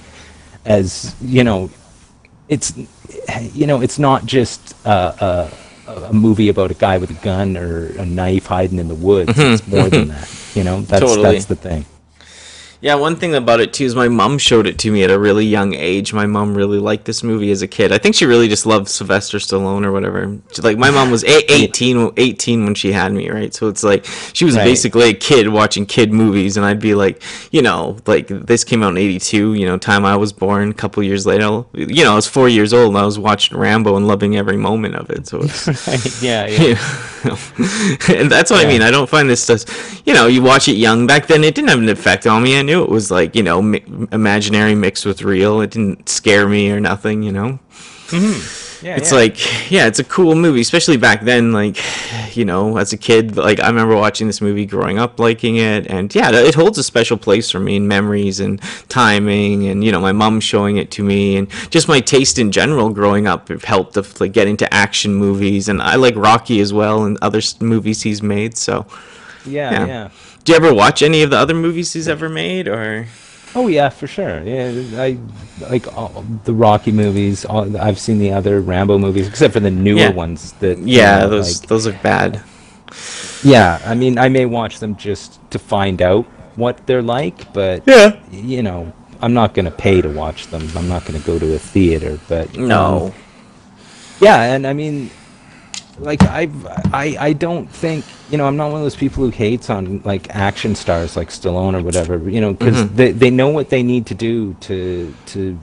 as you know, it's, you know, it's not just uh, a, a movie about a guy with a gun or a knife hiding in the woods. It's more than that. You know, that's Totally. that's the thing. Yeah, one thing about it too is my mom showed it to me at a really young age. My mom really liked this movie as a kid. I think she really just loved Sylvester Stallone or whatever. She, like my mom was eight, eighteen, eighteen when she had me, right? So it's like she was Right. basically a kid watching kid movies, and I'd be like, you know, like this came out in eighty-two, you know, time I was born. A couple years later, you know, I was four years old and I was watching Rambo and loving every moment of it. So it's. yeah, yeah. You know, and that's what I Yeah. mean. I don't find this stuff. You know, you watch it young. Back then, it didn't have an effect on me. I knew it was like you know mi- imaginary mixed with real. It didn't scare me or nothing. You know, Yeah, it's yeah. like yeah, it's a cool movie, especially back then. Like you know, as a kid, like I remember watching this movie, growing up, liking it, and yeah, it holds a special place for me in memories and timing, and you know, my mom showing it to me, and just my taste in general growing up have helped to like get into action movies, and I like Rocky as well and other s- movies he's made. So, yeah, yeah. yeah. do you ever watch any of the other movies he's ever made, or? Oh yeah, for sure. Yeah, I like all the Rocky movies. All, I've seen the other Rambo movies, except for the newer Yeah. ones. That you Yeah, know, those like those are bad. yeah. I mean, I may watch them just to find out what they're like, but Yeah. you know, I'm not gonna pay to watch them. I'm not gonna go to a theater. But um, No. yeah, and I mean, like I've I I don't think you know I'm not one of those people who hates on like action stars like Stallone or whatever, you know, because Mhm. they they know what they need to do to to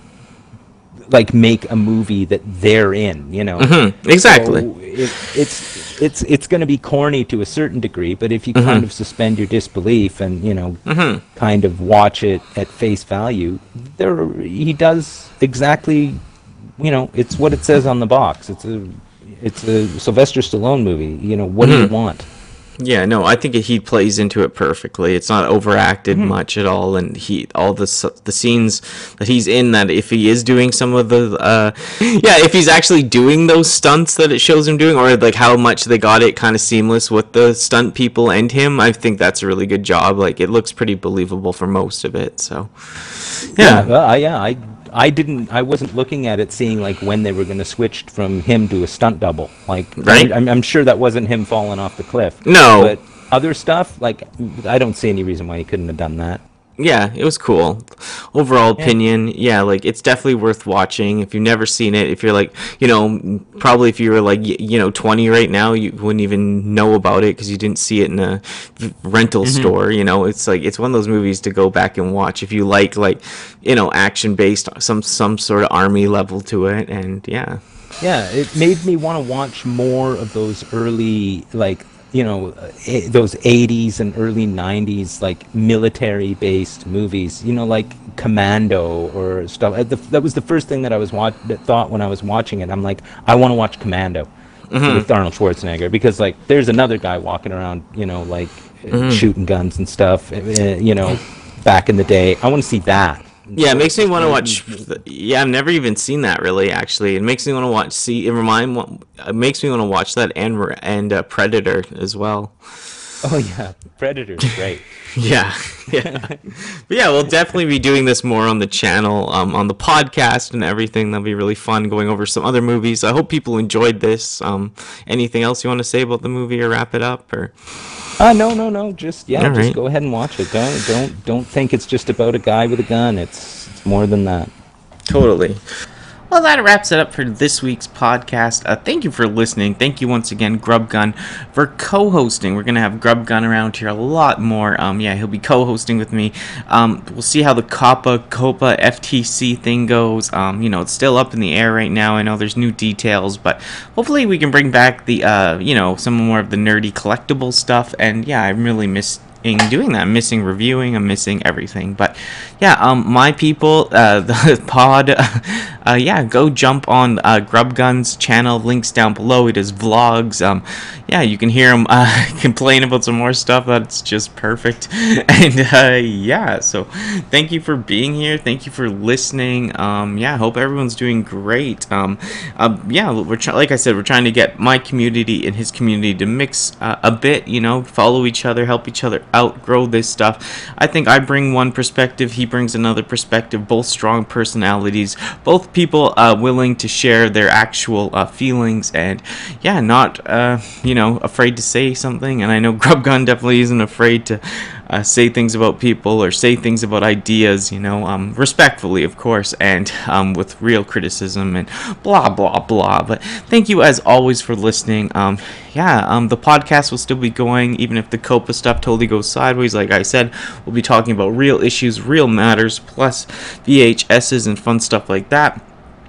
like make a movie that they're in, you know. Mhm. Exactly. So it, it's it's it's going to be corny to a certain degree, but if you kind Mhm. of suspend your disbelief and you know Mhm. kind of watch it at face value, there he does exactly, you know, it's what it says on the box. It's a it's a Sylvester Stallone movie. You know, what do you Mhm. want? Yeah, no, I think he plays into it perfectly. It's not overacted much at all, and he all the s- the scenes that he's in. That if he is doing some of the, uh, yeah, if he's actually doing those stunts that it shows him doing, or like how much they got it kind of seamless with the stunt people and him, I think that's a really good job. Like it looks pretty believable for most of it. So, Yeah, yeah, well, I, yeah, I I didn't I wasn't looking at it seeing like when they were going to switch from him to a stunt double. Like I'm, right? I'm I'm sure that wasn't him falling off the cliff. No, But other stuff, like I don't see any reason why he couldn't have done that. yeah, it was cool. Overall Yeah. opinion, yeah, like it's definitely worth watching. If you've never seen it, if you're like, you know, probably if you were like, y- you know, twenty right now, you wouldn't even know about it because you didn't see it in a v- rental Hmm. store. You know, it's like it's one of those movies to go back and watch if you like, like, you know, action based, some some sort of army level to it, and yeah. Yeah, it made me want to watch more of those early, like, you know, uh, eh, those eighties and early nineties, like, military-based movies, you know, like Commando or stuff. Uh, the- That was the first thing that I was watch that thought when I was watching it. I'm like, I want to watch Commando with Arnold Schwarzenegger because, like, there's another guy walking around, you know, like, uh, shooting guns and stuff, uh, you know, back in the day. I want to see that. Yeah, it So it makes me just want to made watch. me. Yeah, I've never even seen that really. Actually, it makes me want to watch. See, it remind. It makes me want to watch that and and uh, Predator as well. Oh, yeah, Predator's great. Yeah, yeah, but yeah, we'll definitely be doing this more on the channel, um, on the podcast and everything. That'll be really fun going over some other movies. I hope people enjoyed this. Um, anything else you want to say about the movie or wrap it up or? Uh, no, no, no. Just yeah, All just right, go ahead and watch it. Don't don't don't think it's just about a guy with a gun. It's it's more than that. totally. Well, that wraps it up for this week's podcast. Uh, thank you for listening. Thank you once again, Grubgun, for co-hosting. We're gonna have Grubgun around here a lot more. Um, yeah, he'll be co-hosting with me. Um, we'll see how the COPPA COPA F T C thing goes. Um, you know, it's still up in the air right now. I know there's new details, but hopefully we can bring back the, uh, you know, some more of the nerdy collectible stuff. And yeah, I really miss in doing that. I'm missing reviewing. I'm missing everything. But yeah, um, my people, uh, the pod, uh, yeah, go jump on uh, Grubgun's channel. Links down below. He does vlogs. Um, yeah, you can hear him uh, complain about some more stuff. That's just perfect. And uh, yeah, so thank you for being here. Thank you for listening. Um, yeah, hope everyone's doing great. Um, uh, yeah, we're try- like I said, we're trying to get my community and his community to mix uh, a bit. You know, follow each other, help each other outgrow this stuff. I think I bring one perspective, he brings another perspective, both strong personalities, both people uh, willing to share their actual uh, feelings and yeah, not uh, you know, afraid to say something. And I know Grubgun definitely isn't afraid to uh, say things about people or say things about ideas, you know, um, respectfully, of course, and um, with real criticism and blah, blah, blah. But thank you, as always, for listening. Um, yeah, um, the podcast will still be going, even if the COPA stuff totally goes sideways. Like I said, we'll be talking about real issues, real matters, plus V H S's and fun stuff like that.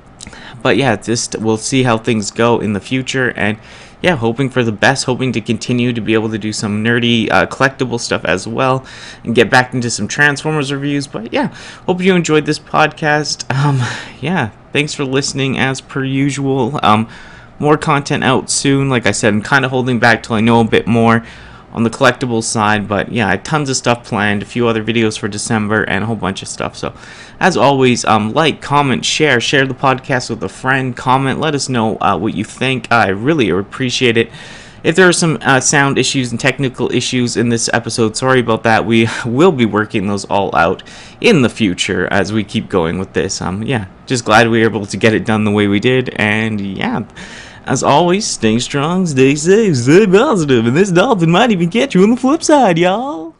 But yeah, just we'll see how things go in the future, and yeah, hoping for the best, hoping to continue to be able to do some nerdy uh, collectible stuff as well, and get back into some Transformers reviews. But yeah, hope you enjoyed this podcast. Um, yeah, thanks for listening as per usual. Um, more content out soon. Like I said, I'm kind of holding back till I know a bit more on the collectibles side, but yeah, I have tons of stuff planned, a few other videos for December, and a whole bunch of stuff. So, as always, um, like, comment, share, share the podcast with a friend, comment, let us know uh, what you think. I really appreciate it. if there are some uh, sound issues and technical issues in this episode, sorry about that. We will be working those all out in the future as we keep going with this. Um, yeah, just glad we were able to get it done the way we did, and yeah, as always, stay strong, stay safe, stay positive, and this dolphin might even catch you on the flip side, y'all.